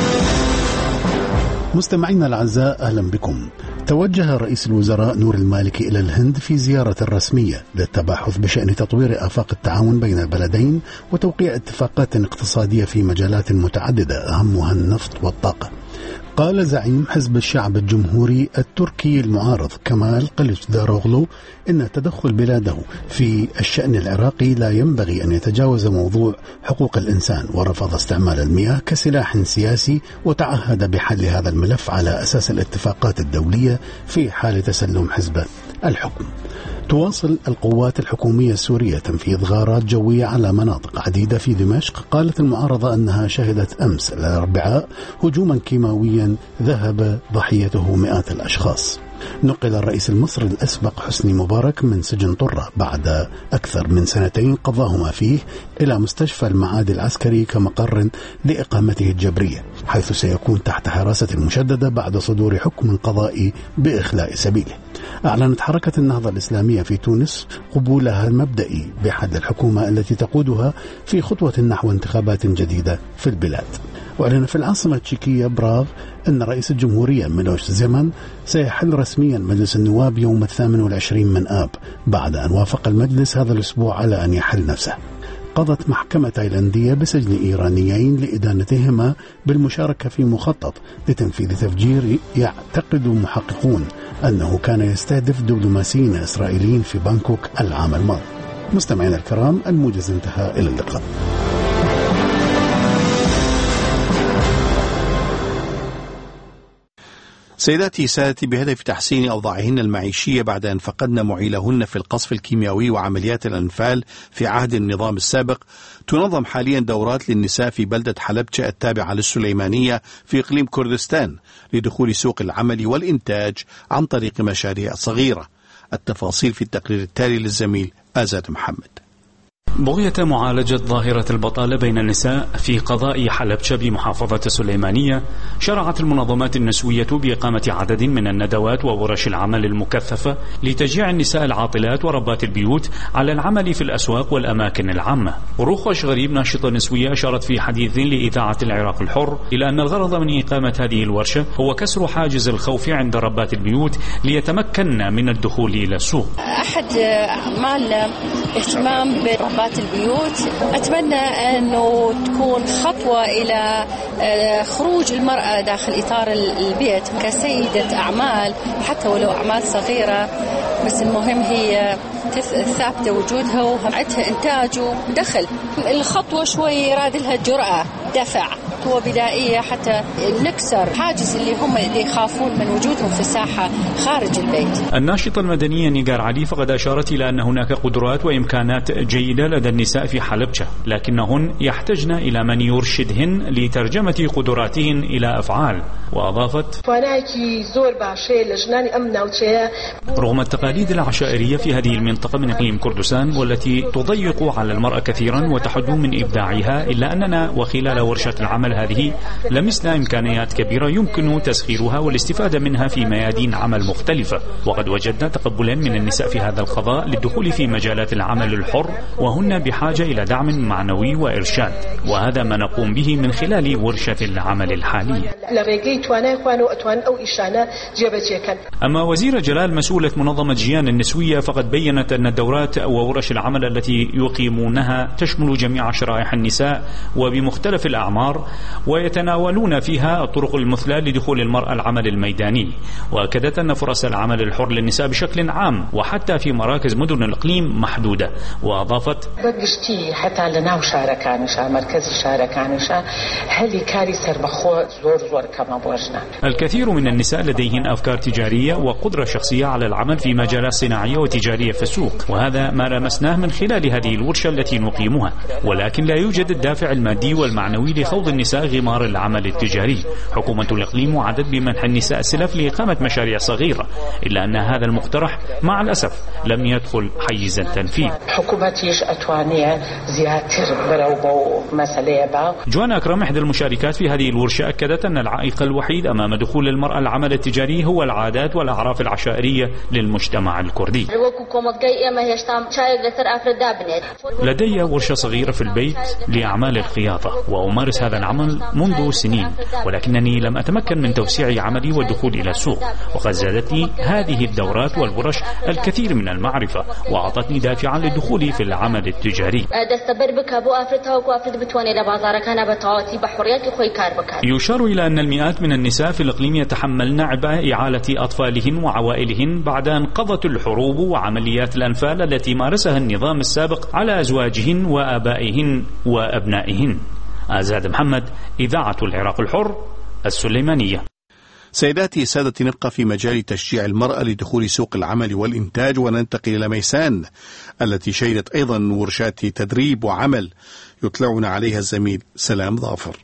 مستمعينا الأعزاء، أهلا بكم. توجه رئيس الوزراء نور المالكي إلى الهند في زيارة رسمية للتباحث بشأن تطوير آفاق التعاون بين البلدين وتوقيع اتفاقات اقتصادية في مجالات متعددة أهمها النفط والطاقة. قال زعيم حزب الشعب الجمهوري التركي المعارض كمال كليچداروغلو إن تدخل بلاده في الشأن العراقي لا ينبغي أن يتجاوز موضوع حقوق الإنسان، ورفض استعمال المياه كسلاح سياسي، وتعهد بحل هذا الملف على أساس الاتفاقات الدولية في حال تسلم حزبه الحكم. تواصل القوات الحكومية السورية تنفيذ غارات جوية على مناطق عديدة في دمشق. قالت المعارضة أنها شهدت أمس الأربعاء هجوما كيماويا ذهب ضحيته مئات الأشخاص. نقل الرئيس المصري الأسبق حسني مبارك من سجن طرة بعد أكثر من 2 قضاهما فيه إلى مستشفى المعادي العسكري كمقر لإقامته الجبرية، حيث سيكون تحت حراسة مشددة بعد صدور حكم قضائي بإخلاء سبيله. أعلنت حركة النهضة الإسلامية في تونس قبولها المبدئي بحل الحكومة التي تقودها في خطوة نحو انتخابات جديدة في البلاد. وأعلن في العاصمة التشيكية براغ أن رئيس الجمهورية ميلوش زيمان سيحل رسميا مجلس النواب يوم 28 من آب بعد أن وافق المجلس هذا الأسبوع على أن يحل نفسه. قضت محكمة تايلاندية بسجن إيرانيين لإدانتهما بالمشاركة في مخطط لتنفيذ تفجير يعتقد محققون أنه كان يستهدف دبلوماسيين إسرائيليين في بانكوك العام الماضي. مستمعينا الكرام، الموجز انتهى، إلى اللقاء. سيداتي سادتي، بهدف تحسين أوضاعهن المعيشية بعد أن فقدن معيلهن في القصف الكيميائي وعمليات الأنفال في عهد النظام السابق، تنظم حاليا دورات للنساء في بلدة حلبجة التابعة للسليمانية في إقليم كردستان لدخول سوق العمل والإنتاج عن طريق مشاريع صغيرة. التفاصيل في التقرير التالي للزميل آزاد محمد. بغية معالجة ظاهرة البطالة بين النساء في قضاء حلبجة بمحافظة السليمانية، شرعت المنظمات النسوية بإقامة عدد من الندوات وورش العمل المكثفة لتشجيع النساء العاطلات وربات البيوت على العمل في الأسواق والأماكن العامة. روخش غريب، ناشطة نسوية، أشارت في حديث لإذاعة العراق الحر إلى أن الغرض من إقامة هذه الورشة هو كسر حاجز الخوف عند ربات البيوت ليتمكن من الدخول إلى السوق. أحد أعمالنا اهتمام بربات البيوت. أتمنى أنه تكون خطوة إلى خروج المرأة داخل إطار البيت كسيدة أعمال، حتى ولو أعمال صغيرة، بس المهم هي ثابتة وجودها وعندها إنتاج ودخل. الخطوة شوي راد لها جرأة، دفع، خطوة بدائية حتى نكسر حاجز اللي هم يخافون من وجودهم في الساحة خارج البيت. الناشطة المدنية نيجار علي فقد أشارت إلى أن هناك قدرات وإمكانات جيدة لدى النساء في حلبجة، لكنهن يحتاجن إلى من يرشدهن لترجمة قدراتهن إلى أفعال. وأضافت: رغم التقاليد العشائرية في هذه المنطقة من إقليم كردستان والتي تضيق على المرأة كثيرا وتحد من إبداعها، إلا أننا وخلال ورشة العمل هذه لمسنا إمكانيات كبيرة يمكن تسخيرها والاستفادة منها في ميادين عمل مختلفة. وقد وجدنا تقبلا من النساء في هذا القضاء للدخول في مجالات العمل الحر، وهن بحاجة إلى دعم معنوي وإرشاد، وهذا ما نقوم به من خلال ورشة العمل الحالية. أما وزير جلال مسؤولة منظمة جيان النسوية فقد بيّنت أن الدورات وورش العمل التي يقيمونها تشمل جميع شرائح النساء وبمختلف الأعمار، ويتناولون فيها الطرق المثلى لدخول المرأة العمل الميداني. وأكدت أن فرص العمل الحر للنساء بشكل عام وحتى في مراكز مدن الإقليم محدودة. وأضافت: بقشتي حتى لنا وشاركانشا مركز الشاركانشا هلي كاري سربخو زور كما بوجنا. الكثير من النساء لديهن أفكار تجارية وقدرة شخصية على العمل في مجالات صناعية وتجارية في السوق، وهذا ما لمسناه من خلال هذه الورشة التي نقيمها. ولكن لا يوجد الدافع المادي والمعنوي لخوض النساء النساء غمار العمل التجاري. حكومة الإقليم وعدت بمنح النساء السلف لإقامة مشاريع صغيرة، إلا أن هذا المقترح مع الأسف لم يدخل حيز التنفيذ. جوانا أكرم إحدى المشاركات في هذه الورشة أكدت أن العائق الوحيد أمام دخول المرأة العمل التجاري هو العادات والأعراف العشائرية للمجتمع الكردي. لدي ورشة صغيرة في البيت لأعمال الخياطة، وأمارس هذا العمل منذ سنين، ولكنني لم أتمكن من توسيع عملي والدخول إلى السوق. وقد زادتني هذه الدورات والورش الكثير من المعرفة وأعطتني دافعا للدخول في العمل التجاري. يشار إلى أن المئات من النساء في الإقليم يتحملن عبء إعالة أطفالهن وعوائلهن بعد أن قضت الحروب وعمليات الأنفال التي مارسها النظام السابق على أزواجهن وآبائهن وأبنائهن. آزاد محمد، إذاعة العراق الحر، السليمانية. سيداتي سادتي، نبقى في مجال تشجيع المرأة لدخول سوق العمل والإنتاج، وننتقل إلى ميسان التي شهدت أيضا ورشات تدريب وعمل يطلعنا عليها الزميل سلام ظافر.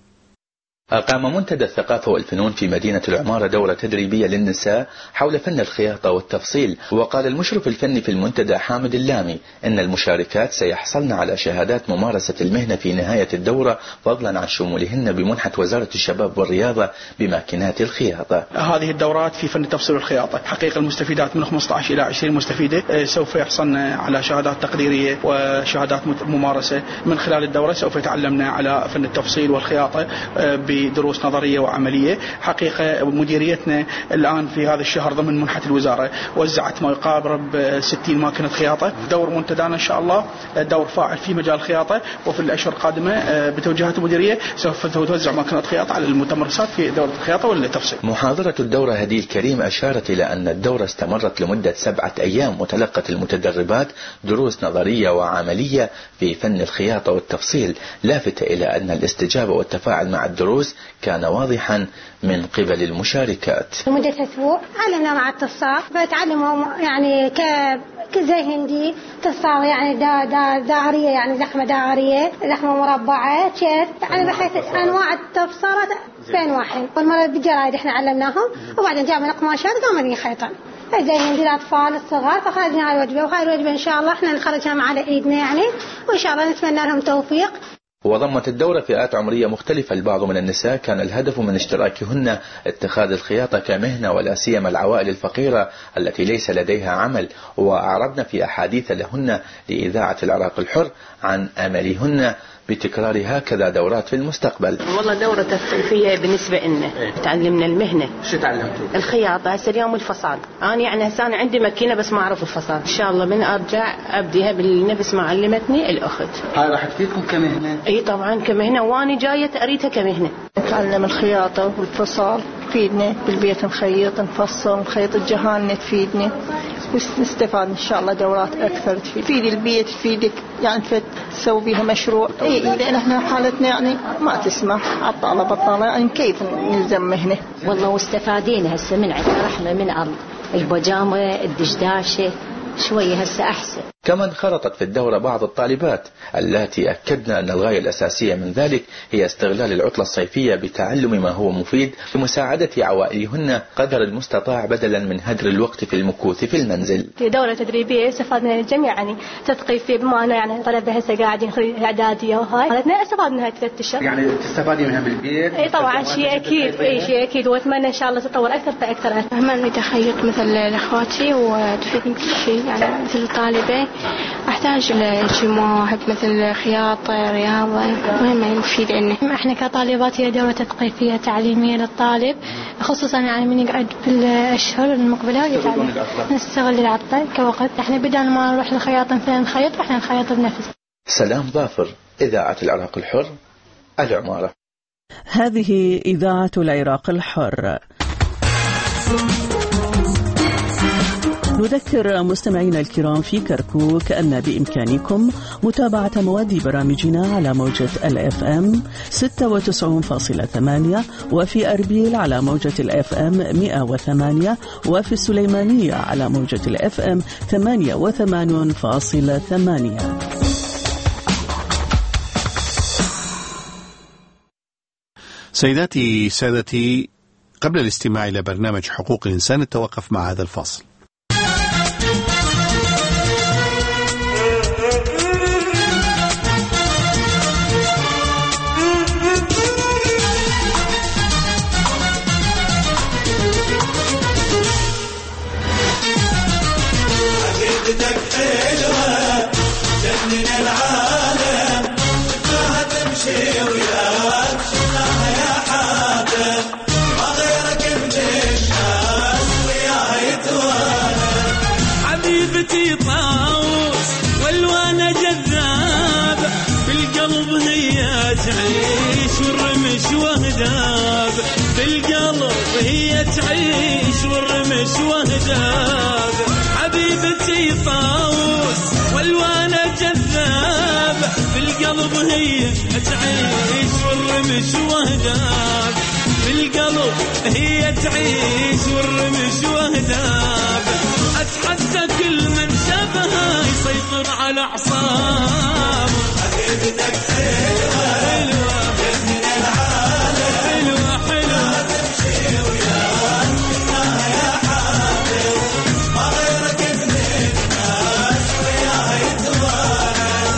أقام منتدى الثقافة والفنون في مدينة العمارة دورة تدريبية للنساء حول فن الخياطة والتفصيل. وقال المشرف الفني في المنتدى حامد اللامي إن المشاركات سيحصلن على شهادات ممارسة المهنة في نهاية الدورة، فضلا عن شمولهن بمنحة وزارة الشباب والرياضة بماكينات الخياطة. هذه الدورات في فن التفصيل والخياطة حقيقة المستفيدات من 15 إلى 20 مستفيدة سوف يحصلن على شهادات تقديرية وشهادات ممارسة. من خلال الدورة سوف يتعلمنا على فن التفصيل والخياطة بدروس نظرية وعملية. حقيقة مديريتنا الآن في هذا الشهر ضمن منحة الوزارة وزعت ما يقارب 60 ماكينة خياطة. دور منتدانا إن شاء الله دور فاعل في مجال الخياطة، وفي الأشهر القادمة بتوجيهات المديرية سوف توزع ماكينات خياطة على المتمرسات في دورة الخياطة والتفصيل. محاضرة الدورة هدي الكريم أشارت إلى أن الدورة استمرت لمدة 7 أيام، وتلقت المتدربات دروس نظرية وعملية في فن الخياطة والتفصيل، لافتة إلى أن الاستجابة والتفاعل مع الدروس كان واضحا من قبل المشاركات. لمدة أسبوع علمنا مع التصاغ، فتعلموا يعني كزي هندي تصاغ، يعني دائرية، يعني لحمة دائرية، لحمة مربعة، يعني بحيث أنواع التفصيلات بين واحد. والمرة بالجرايد إحنا علمناهم، وبعدين جابنا قماشات قاموا يخيطون زي هندي الأطفال الصغار. فخرجنا هاي الوجبة، وهاي الوجبة إن شاء الله إحنا نخرجها على إيدنا يعني، وإن شاء الله نتمنى لهم توفيق. وضمت الدورة فئات عمرية مختلفة. البعض من النساء كان الهدف من اشتراكهن اتخاذ الخياطة كمهنة، ولا سيما العوائل الفقيرة التي ليس لديها عمل، وأعرضن في أحاديث لهن لإذاعة العراق الحر عن أملهن بتكرار هكذا دورات في المستقبل. والله دورة تثقيفية بالنسبة لنا. تعلمنا المهنة. شو تعلمتوا؟ الخياطة. هسه اليوم الفصال. أنا يعني هسه أنا عندي ماكينة بس ما أعرف الفصال. إن شاء الله من أرجع أبديها بالنفس ما علمتني الأخت. هاي راح تفيدكم كمهنة؟ أي طبعا كمهنة، وأنا جاية أريدها كمهنة. نتعلم الخياطة والفصال، تفيدنا بالبيت، نخيط نفصل نخيط الجهان، تفيدنا ونستفاد إن شاء الله دورات أكثر تفيد البيت، تفيدك يعني تسوي بها مشروع. لأن احنا حالتنا يعني ما تسمح عطالة بطالة، يعني كيف نلزم مهنة. والله واستفادينا هسه من عندنا رحمة من الله، البجامة الدشداشة شوية هسه أحسن. كما انخرطت في الدورة بعض الطالبات اللاتي أكدنا أن الغاية الأساسية من ذلك هي استغلال العطلة الصيفية بتعلم ما هو مفيد لمساعدة عوائلهن قدر المستطاع بدلا من هدر الوقت في المكوث في المنزل. في دورة تدريبية استفادنا الجميع يعني تثقيفية، بما أنه يعني طلبة هسه قاعدين إعدادية وهاي استفادنا هاي 3 أشهر. يعني تستفادي منها بالبيت؟ أي طبعا شيء أكيد، أي شيء أكيد، وأتمنى إن شاء الله تتطور أكثر فأكثر. أتمنى تخيط مثل أخواتي وتفيدني كل شيء، يعني مثل طالبة أحتاج لشيء مواهب مثل خياطة، رياضة، مهمة مفيدة لنا. احنا كطالبات هي دورة تثقيفية تعليمية للطالب، خصوصا يعني من يقعد بالأشهر المقبلة نستغل العطلة كوقت. احنا بدل ما نروح للخياطة مثلا نخيط، احنا نخيط بنفس. سلام ظافر، إذاعة العراق الحر، العمارة. هذه إذاعة العراق الحر. نذكر مستمعينا الكرام في كركوك أن بإمكانكم متابعة مواد برامجنا على موجة الFM 96.8، وفي أربيل على موجة الFM 108، وفي السليمانية على موجة الFM 88.8. سيداتي سادتي، قبل الاستماع إلى برنامج حقوق الإنسان نتوقف مع هذا الفصل. حبيبتي طاووس والوانه جذاب، بالقلب هي تعيش والرمش وهداب، بالقلب هي تعيش والرمش وهداب. حبيبتي طاووس والوانه جذاب، بالقلب هي تعيش والرمش وهداب، بالقلب هي تعيش والرمش وهداب. أتحدى كل من شافها يسيطر على أعصابه. حبيبتك حلوة حلوة من العالم، حلوة حلوة تمشي وياك منها يا حبيب، ما غيرك من الناس وياها يتوالى.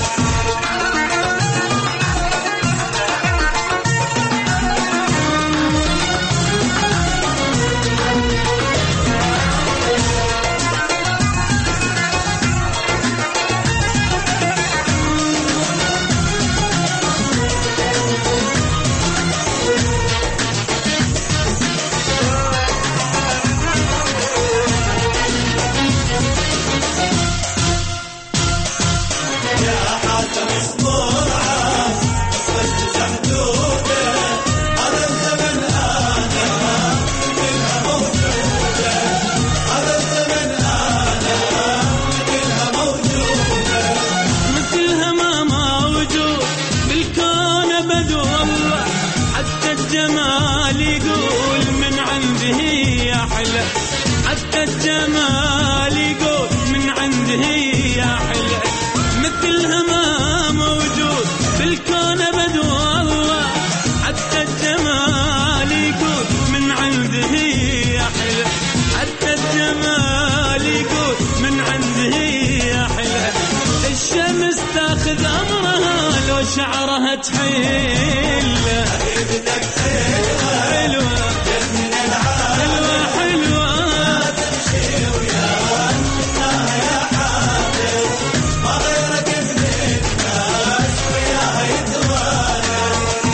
حتى الجمال يقول من عنده يا حلى، مثلها ما موجود بالكون أبد والله. حتى الجمال يقول من عنده يا حلى، حتى الجمال يقول من عنده يا حلى. الشمس تاخذ أمرها لو شعرها تحيل. حبيبتك حلوة حلوة من العالم، حلوة تمشي وياك منها يا حبيب، ما غيرك من الناس وياها يتوالى.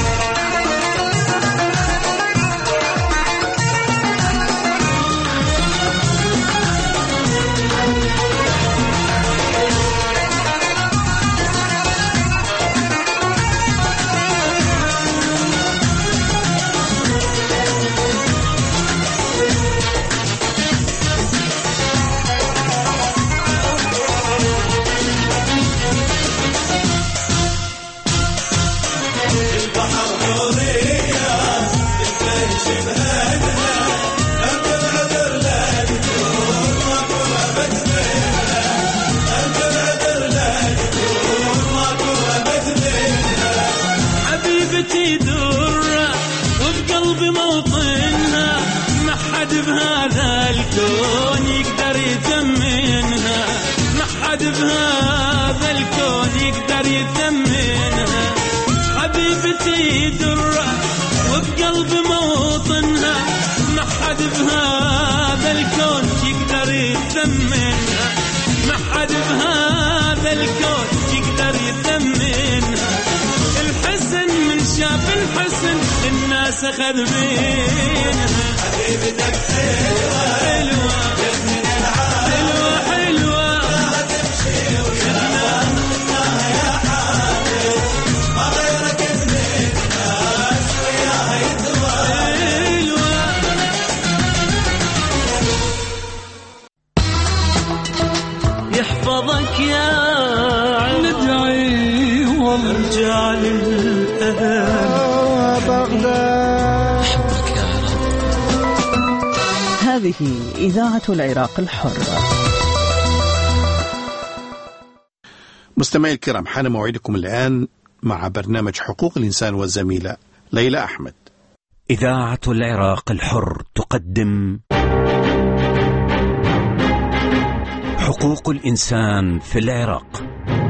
حبيبتي درة وبقلبي موطنها، ما حد بهذا الكون يقدر يتمنها، ما حد بهذا الكون يقدر يتمنها. حبيبتي درة وبقلبي موطنها، ما حد بهذا الكون يقدر يتمنها، ما حد بهذا الكون يقدر يتمنها. الحسن من شاف الحسن الناس أخذ منها. حبيبتك حلوة حلوة من العالم، حلوة حلوة تمشي وياك منها يا حبيب، ما غيرك من الناس وياها يتوالى. يحفظك يا ندعي وارجع للأهل بغداد. أحبك يا رب. هذه إذاعة العراق الحر. مستمعي الكرام، حان موعدكم الآن مع برنامج حقوق الإنسان والزميلة ليلى أحمد. إذاعة العراق الحر تقدم حقوق الإنسان في العراق.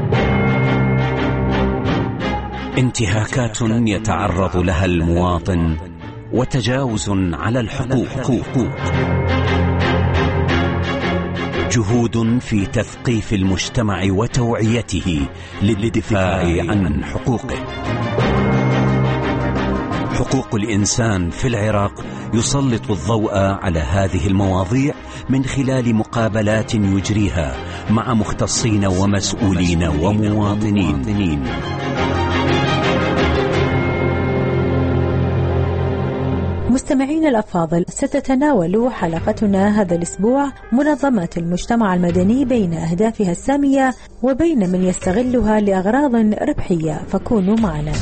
انتهاكات يتعرض لها المواطن وتجاوز على الحقوق. جهود في تثقيف المجتمع وتوعيته للدفاع عن حقوقه. حقوق الإنسان في العراق يسلط الضوء على هذه المواضيع من خلال مقابلات يجريها مع مختصين ومسؤولين ومواطنين. مستمعين الأفاضل، ستتناول حلقتنا هذا الأسبوع منظمات المجتمع المدني بين أهدافها السامية وبين من يستغلها لأغراض ربحية، فكونوا معنا.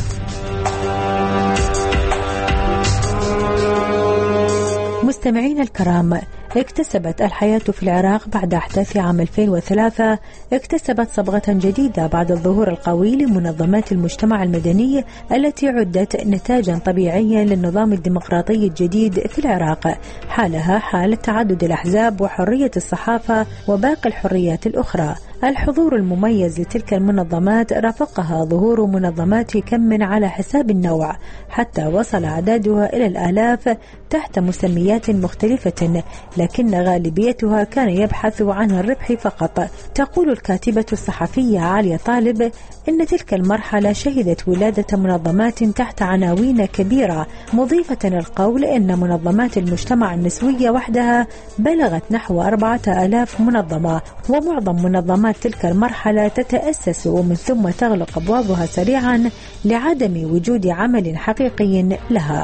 مستمعين الكرام، اكتسبت الحياة في العراق بعد أحداث عام 2003 اكتسبت صبغة جديدة بعد الظهور القوي لمنظمات المجتمع المدني التي عدت نتاجا طبيعيا للنظام الديمقراطي الجديد في العراق، حالها حال تعدد الأحزاب وحرية الصحافة وباقي الحريات الأخرى. الحضور المميز لتلك المنظمات رافقها ظهور منظمات كم على حساب النوع، حتى وصل عددها إلى الآلاف تحت مسميات مختلفة، لكن غالبيتها كان يبحث عن الربح فقط. تقول الكاتبة الصحفية عالية طالب إن تلك المرحلة شهدت ولادة منظمات تحت عناوين كبيرة، مضيفة القول إن منظمات المجتمع النسوية وحدها بلغت نحو 4000 منظمة، ومعظم منظمات تلك المرحلة تتأسس ومن ثم تغلق أبوابها سريعا لعدم وجود عمل حقيقي لها.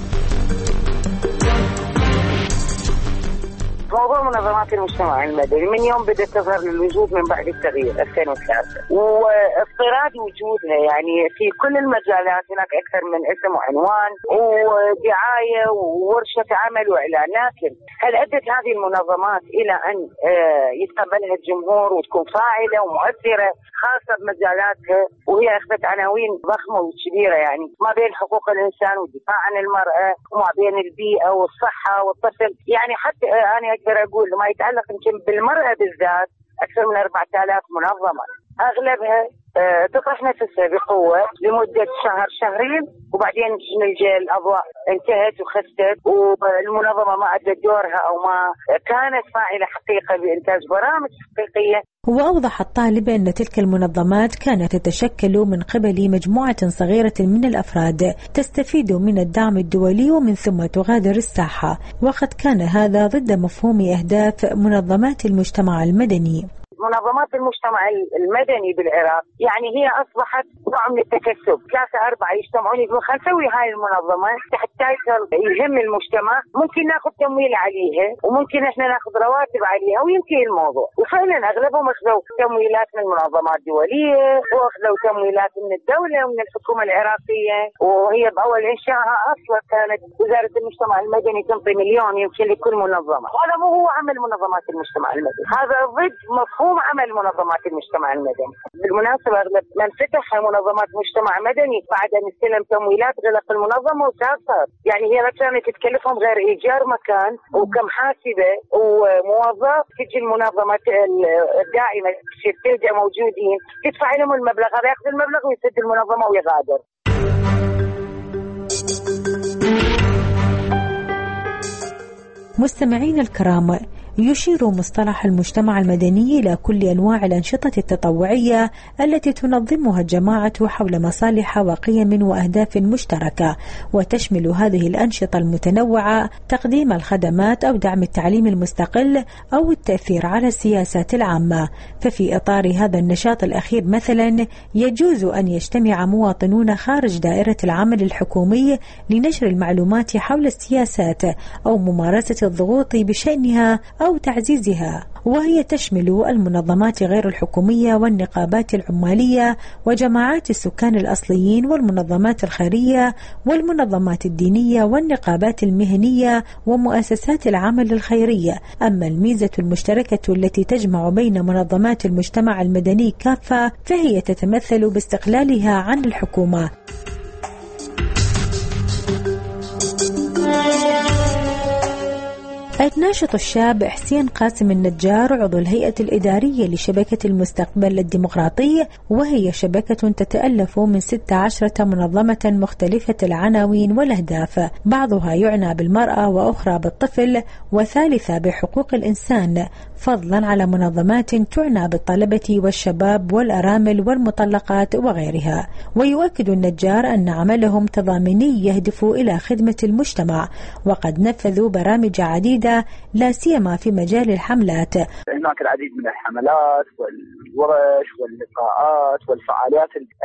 موضوع منظمات المجتمع المدني من يوم بدأت تظهر للوجود من بعد التغيير 2003 وافتراض وجودها يعني في كل المجالات، هناك أكثر من اسم وعنوان ودعاية وورشة عمل وإعلان. لكن هل أدت هذه المنظمات إلى أن يتقبلها الجمهور وتكون فاعلة ومؤثرة خاصة بمجالاتها، وهي أخذت عناوين ضخمة وكبيرة يعني ما بين حقوق الإنسان والدفاع عن المرأة وما بين البيئة والصحة والطفل، يعني حتى أنا أقدر أقول ما يتعلق يمكن بالمرأة بالذات أكثر من 4000 منظمة، أغلبها تطرح نفسها بقوة لمدة شهر شهرين وبعدين نلقى الأضواء انتهت وخستت والمنظمة ما أدت دورها أو ما كانت فاعلة حقيقة بإنتاج برامج حقيقية. وأوضح الطالب أن تلك المنظمات كانت تتشكل من قبل مجموعة صغيرة من الأفراد تستفيد من الدعم الدولي ومن ثم تغادر الساحة، وقد كان هذا ضد مفهوم أهداف منظمات المجتمع المدني. منظمات المجتمع المدني بالعراق يعني هي أصبحت نوع من التكسب، 3-4 يجتمعون يقولون خلينا نسوي هاي المنظمة تحت تايتل يهم المجتمع، ممكن ناخذ تمويل عليها وممكن احنا ناخذ رواتب عليها وينتهي الموضوع. وفعلا أغلبهم أخذوا تمويلات من منظمات دولية وأخذوا تمويلات من الدولة ومن الحكومة العراقية، وهي بأول إنشائها أصلا كانت وزارة المجتمع المدني تنطي 1 مليون يمكن لكل منظمة. هذا مو هو عمل منظمات المجتمع المدني، هذا ضد مفهوم عمل منظمات المجتمع المدني. بالمناسبة أغلب من فتح منظمات مجتمع مدني بعد أن استلم تمويلات غلق المنظمة وسافر، يعني هي لا كانت تكلفهم غير إيجار مكان وكم حاسبة وموظف، تجي المنظمة الدائمة تلقى موجودين تدفع لهم المبلغ، هذا يأخذ المبلغ ويسد المنظمة ويغادر. مستمعين الكرام، يشير مصطلح المجتمع المدني إلى كل أنواع الأنشطة التطوعية التي تنظمها الجماعة حول مصالح وقيم وأهداف مشتركة، وتشمل هذه الأنشطة المتنوعة تقديم الخدمات أو دعم التعليم المستقل أو التأثير على السياسات العامة. ففي إطار هذا النشاط الأخير مثلا يجوز أن يجتمع مواطنون خارج دائرة العمل الحكومي لنشر المعلومات حول السياسات أو ممارسة الضغوط بشأنها أو تعزيزها، وهي تشمل المنظمات غير الحكومية والنقابات العمالية وجماعات السكان الأصليين والمنظمات الخيرية والمنظمات الدينية والنقابات المهنية ومؤسسات العمل الخيرية. أما الميزة المشتركة التي تجمع بين منظمات المجتمع المدني كافة فهي تتمثل باستقلالها عن الحكومة. الناشط الشاب حسين قاسم النجار عضو الهيئة الإدارية لشبكة المستقبل الديمقراطي، وهي شبكة تتألف من 16 منظمة مختلفة العناوين والأهداف، بعضها يعنى بالمرأة وأخرى بالطفل وثالثة بحقوق الإنسان، فضلا على منظمات تعنى بالطلبة والشباب والأرامل والمطلقات وغيرها. ويؤكد النجار أن عملهم تضامني يهدف إلى خدمة المجتمع، وقد نفذوا برامج عديدة لا سيما في مجال الحملات. هناك العديد من الحملات والورش واللقاءات والفعاليات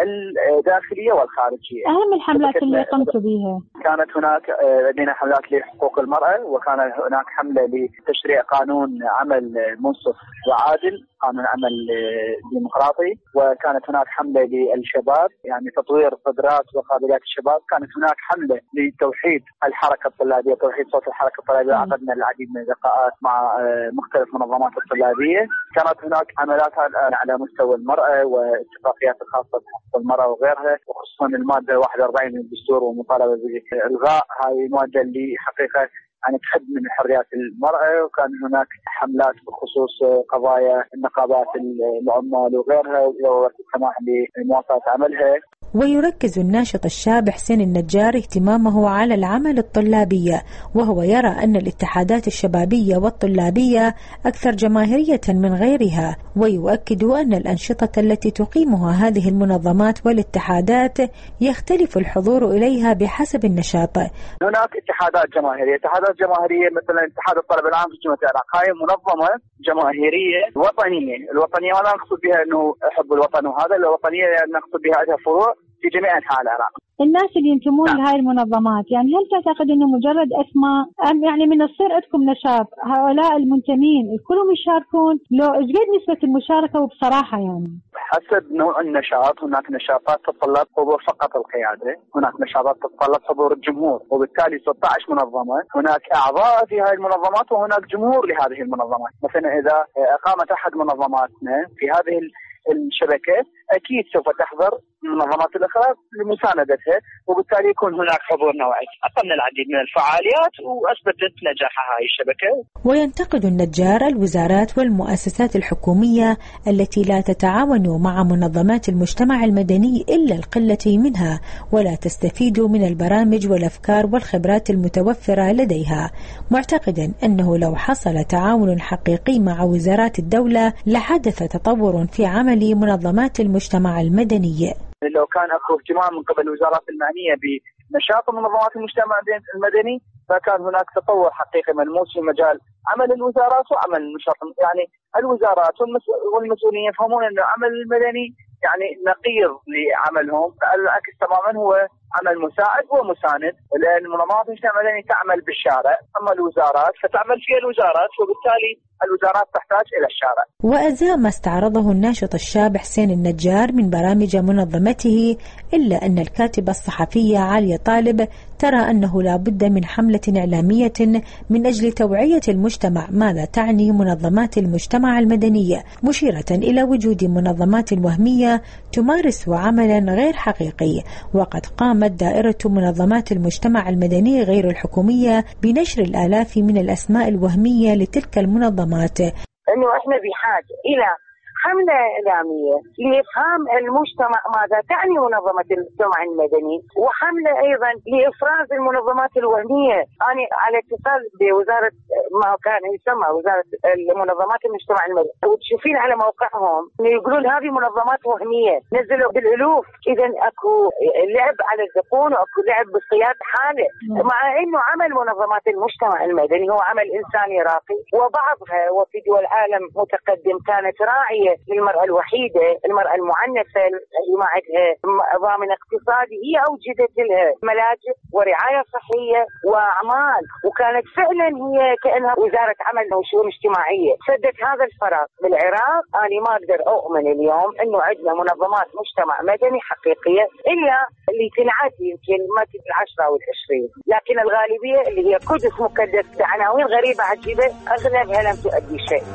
الداخلية والخارجية. أهم الحملات اللي قمتوا بها كانت هناك لدينا حملات لحقوق المرأة، وكان هناك حملة لتشريع قانون عمل منصف وعادل، قانون عمل ديمقراطي، وكانت هناك حملة للشباب يعني تطوير قدرات وقابليات الشباب، كانت هناك حملة لتوحيد الحركة الطلابية، توحيد صوت الحركة الطلابية. عقدنا العديد من اللقاءات مع مختلف منظمات الطلابية. كانت هناك حملات على مستوى المرأة والاتفاقيات الخاصة بحقوق المرأة وغيرها، وخصوصا المادة 41 من الدستور ومطالبة بإلغاء هاي المادة اللي حقيقة يعني تحد من حريات المرأة. وكان هناك حملات بخصوص قضايا النقابات العمال وغيرها والسماح بمواصلة عملها. ويركز الناشط الشاب حسين النجار اهتمامه على العمل الطلابي، وهو يرى أن الاتحادات الشبابية والطلابية أكثر جماهيرية من غيرها، ويؤكد أن الأنشطة التي تقيمها هذه المنظمات والاتحادات يختلف الحضور إليها بحسب النشاط. هناك اتحادات جماهيرية مثلا اتحاد الطلبة العام في جمهورية العراق، هاي منظمة جماهيرية وطنية. الوطنية ولا نقصد بها أنه حب الوطن، وهذا الوطنية نقصد بها لها فروع في جميع أنحاء العراق. الناس اللي ينتمون لهاي المنظمات يعني هل تعتقد انه مجرد اسماء ام يعني من الصير عندكم نشاط هؤلاء المنتمين كلهم يشاركون؟ لو ايش قد نسبة المشاركة؟ وبصراحة يعني حسب نوع النشاط، هناك نشاطات تتطلب حضور فقط القيادة، هناك نشاطات تتطلب حضور الجمهور، وبالتالي 16 منظمة هناك أعضاء في هذه المنظمات وهناك جمهور لهذه المنظمات. مثلا إذا أقامت أحد منظماتنا في هذه الشبكة أكيد سوف تحضر المنظمات الأخرى لمساندتها، وبالتالي يكون هناك حضور نوعي. أقمنا العديد من الفعاليات وأثبتت نجاحها هذه الشبكة. وينتقد النجار الوزارات والمؤسسات الحكومية التي لا تتعاون مع منظمات المجتمع المدني إلا القلة منها، ولا تستفيد من البرامج والأفكار والخبرات المتوفرة لديها، معتقدا أنه لو حصل تعاون حقيقي مع وزارات الدولة لحدث تطور في عمل منظمات المجتمع المدني. لو كان اكو اهتمام من قبل الوزارات المعنية بنشاط منظمات المجتمع المدني فكان هناك تطور حقيقي ملموس في مجال عمل الوزارات وعمل النشاط. يعني الوزارات والمسؤولين يفهمون أن العمل المدني يعني نقيض لعملهم، العكس تماما هو عمل مساعد ومساند، لأن منظمات المجتمع المدني تعمل بالشارع، أما الوزارات فتعمل في الوزارات، وبالتالي الوزارات تحتاج إلى الشارع. وأزاء ما استعرضه الناشط الشاب حسين النجار من برامج منظمته، إلا أن الكاتبة الصحفية عالية طالب ترى أنه لا بد من حملة إعلامية من أجل توعية المجتمع ماذا تعني منظمات المجتمع المدني، مشيرة إلى وجود منظمات وهمية تمارس عملا غير حقيقي. وقد قامت دائرة منظمات المجتمع المدني غير الحكومية بنشر الآلاف من الأسماء الوهمية لتلك المنظمات. إنه إحنا بحاجة إلى حملة إعلامية لإفهام المجتمع ماذا تعني منظمة المجتمع المدني، وحملة أيضا لإفراز المنظمات الوهمية. أنا على اتصال بوزارة ما كان يسمى وزارة المنظمات المجتمع المدني، وتشوفين على موقعهم يقولون هذه منظمات وهمية، نزلوا بالألوف. إذا أكو لعب على الزقون وأكو لعب بالصياد حالة، مع إنه عمل منظمات المجتمع المدني هو عمل إنساني راقي، وبعضها وفي دول العالم متقدم كانت راعية للمرأة الوحيدة، المرأة المعنفة اللي ما عندها ضامن اقتصادي، هي أوجدت لها ملاجئ ورعاية صحية وأعمال، وكانت فعلا هي كأنها وزارة عمل وشؤون اجتماعية. سدت هذا الفراغ بالعراق. أنا ما أقدر أؤمن اليوم أنه عندنا منظمات مجتمع مدني حقيقية إلا اللي تنعد يمكن ما تبقى 10 أو 20، لكن الغالبية اللي هي قدس مكدس بعناوين غريبة عجيبة أغلبها لم تؤدي شيء.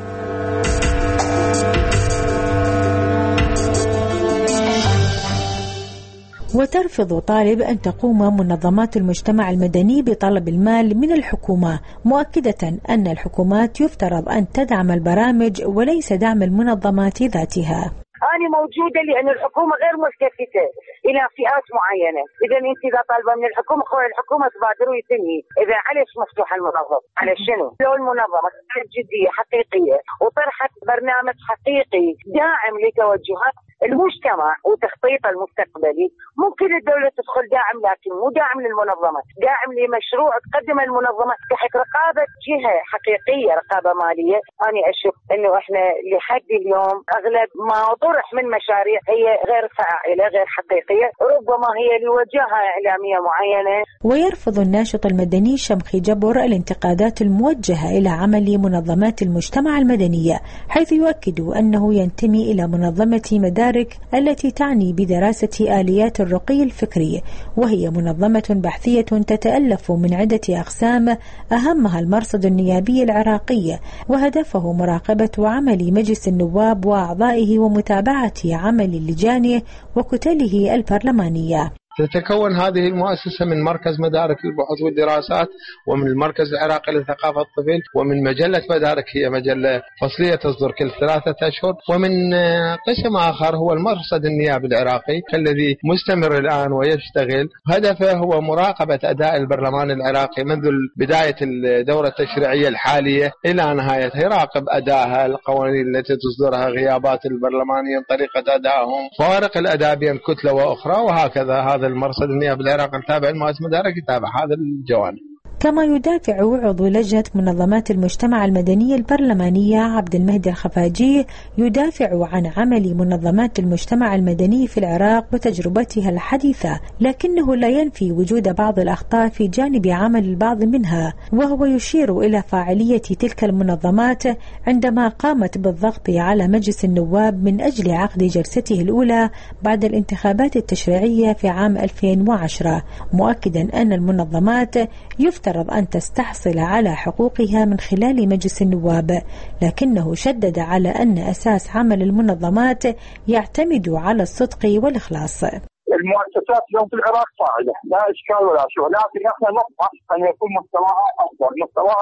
وترفض طالب أن تقوم منظمات المجتمع المدني بطلب المال من الحكومة، مؤكدة أن الحكومات يفترض أن تدعم البرامج وليس دعم المنظمات ذاتها. أنا موجودة لأن الحكومة غير ملتفتة إلى فئات معينة. إذا أنت إذا طالبة من الحكومة الحكومة تبادر وتنهي. إذا عليش مفتوحة المنظمة؟ على شنو؟ لو المنظمة كانت جدية حقيقية وطرحت برنامج حقيقي داعم لتوجهات المجتمع وتخطيطه المستقبلي، ممكن الدولة تدخل داعم، لكن مو داعم للمنظمة، داعم لمشروع تقدم المنظمة تحت رقابة جهة حقيقية، رقابة مالية. أنا أشوف أنه إحنا لحد اليوم أغلب ما طرح من مشاريع هي غير فاعلة، غير حقيقية، ربما هي لوجهة إعلامية معينة. ويرفض الناشط المدني شمخي جبر الانتقادات الموجهة إلى عمل منظمات المجتمع المدنية، حيث يؤكد أنه ينتمي إلى منظمة مدارك التي تعني بدراسة آليات الرقي الفكري، وهي منظمة بحثية تتألف من عدة أقسام أهمها المرصد النيابي العراقي، وهدفه مراقبة عمل مجلس النواب وأعضائه ومتابعة عمل اللجان وكتله البرلمانية. تتكون هذه المؤسسة من مركز مدارك للبحوث والدراسات، ومن المركز العراقي لثقافة الطفل، ومن مجلة مدارك هي مجلة فصلية تصدر كل 3 أشهر، ومن قسم آخر هو المرصد النيابي العراقي الذي مستمر الآن ويشتغل. هدفه هو مراقبة أداء البرلمان العراقي منذ بداية الدورة التشريعية الحالية إلى نهايتها، يراقب أدائها، القوانين التي تصدرها، غيابات البرلمانيين، طريقة أدائهم، فوارق الأداء بين كتلة وأخرى، وهكذا. هذا المرصد النيابي العراقي التابع لمؤسسة مدارك يتابع هذا الجوانب. كما يدافع عضو لجنة منظمات المجتمع المدني البرلمانية عبد المهدي الخفاجي، يدافع عن عمل منظمات المجتمع المدني في العراق وتجربتها الحديثة، لكنه لا ينفي وجود بعض الأخطاء في جانب عمل البعض منها، وهو يشير إلى فاعلية تلك المنظمات عندما قامت بالضغط على مجلس النواب من أجل عقد جلسته الأولى بعد الانتخابات التشريعية في عام 2010، مؤكدا أن المنظمات يفترض أن تستحصل على حقوقها من خلال مجلس النواب، لكنه شدد على أن أساس عمل المنظمات يعتمد على الصدق والإخلاص. المؤسسات اليوم في العراق فاعلة، لا إشكال ولا شيء، لكن احنا نطمح أن يكون مستواها أفضل.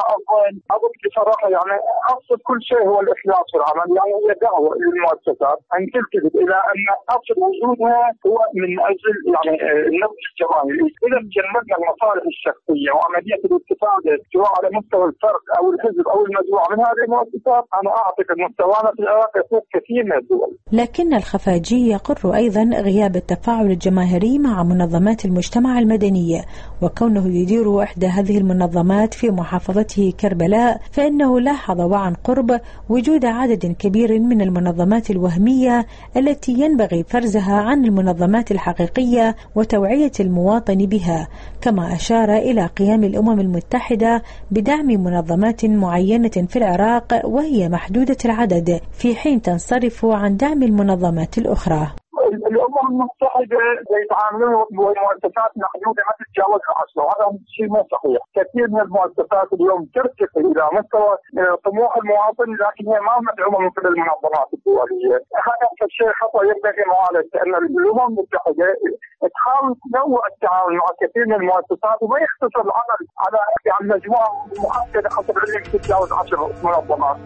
أقول بصراحة يعني أصل كل شيء هو الإخلاص في العمل. يعني هي دعوة للمؤسسات أن تلتفت إلى أن أصل وجودها هو من أجل يعني النفس الجماهيري. إذا جنبنا المصالح الشخصية وعملية الاستفادة سواء على مستوى الفرد أو الحزب أو المجموعة من هذه المؤسسات، أنا أعتقد مستوانا في العراق يفوق كثير من الدول. لكن الخفاجي يقر أيضا غياب التفاعل الجماهيري مع منظمات المجتمع المدني، وكونه يدير إحدى هذه المنظمات في محافظته كربلاء، فإنه لاحظ وعن قرب وجود عدد كبير من المنظمات الوهمية التي ينبغي فرزها عن المنظمات الحقيقية وتوعية المواطن بها، كما أشار إلى قيام الأمم المتحدة بدعم منظمات معينة في العراق وهي محدودة العدد، في حين تنصرف عن دعم المنظمات الأخرى. الأمم المتحدة يتعاملون بمؤسسات محدودة ما تتجاوز 10، وهذا شيء مو صحيح. كثير من المؤسسات اليوم ترتقي إلى مستوى طموح المواطن، لكن هي ما مدعومة من قبل المنظمات الدولية. هذا الشيء خطأ ينبغي معالجته، أن الأمم المتحدة تحاول تنوع التعاون مع كثير من المؤسسات وما يختصر العمل على يعني مجموعة محددة حسب علم تتجاوز 10 منظمات.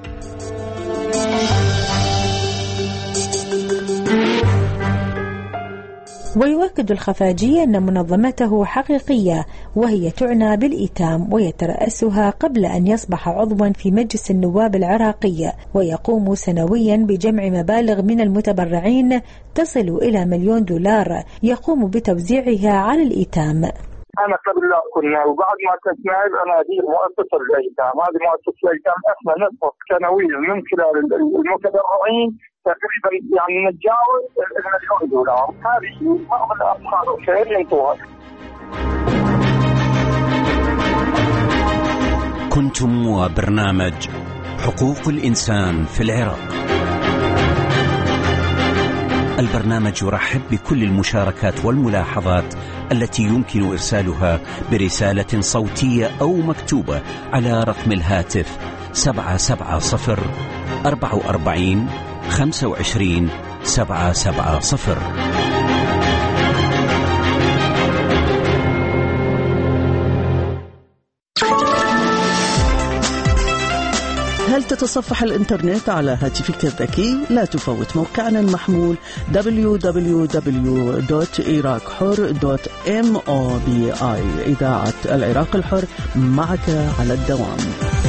ويؤكد الخفاجي أن منظمته حقيقية، وهي تعنى بالإيتام ويترأسها قبل أن يصبح عضوا في مجلس النواب العراقي، ويقوم سنويا بجمع مبالغ من المتبرعين تصل إلى $1,000,000 يقوم بتوزيعها على الإيتام. أنا قبل لا أكون وبعد ما كنت نائب أنا أدير مؤسسة الأيتام. هذه مؤسسة الأيتام إحنا نصرف سنويا من خلال المتبرعين تقريبا يعني نتجاوز $1,000,000. هذه بعض الأفكار والخير ينتوها. كنتم وبرنامج حقوق الإنسان في العراق. البرنامج يرحب بكل المشاركات والملاحظات التي يمكن إرسالها برسالة صوتية أو مكتوبة على رقم الهاتف 770-44-25-770. هل تتصفح الإنترنت على هاتفك الذكي؟ لا تفوت موقعنا المحمول www.iraqhur.mobi. إذاعة العراق الحر، معك على الدوام.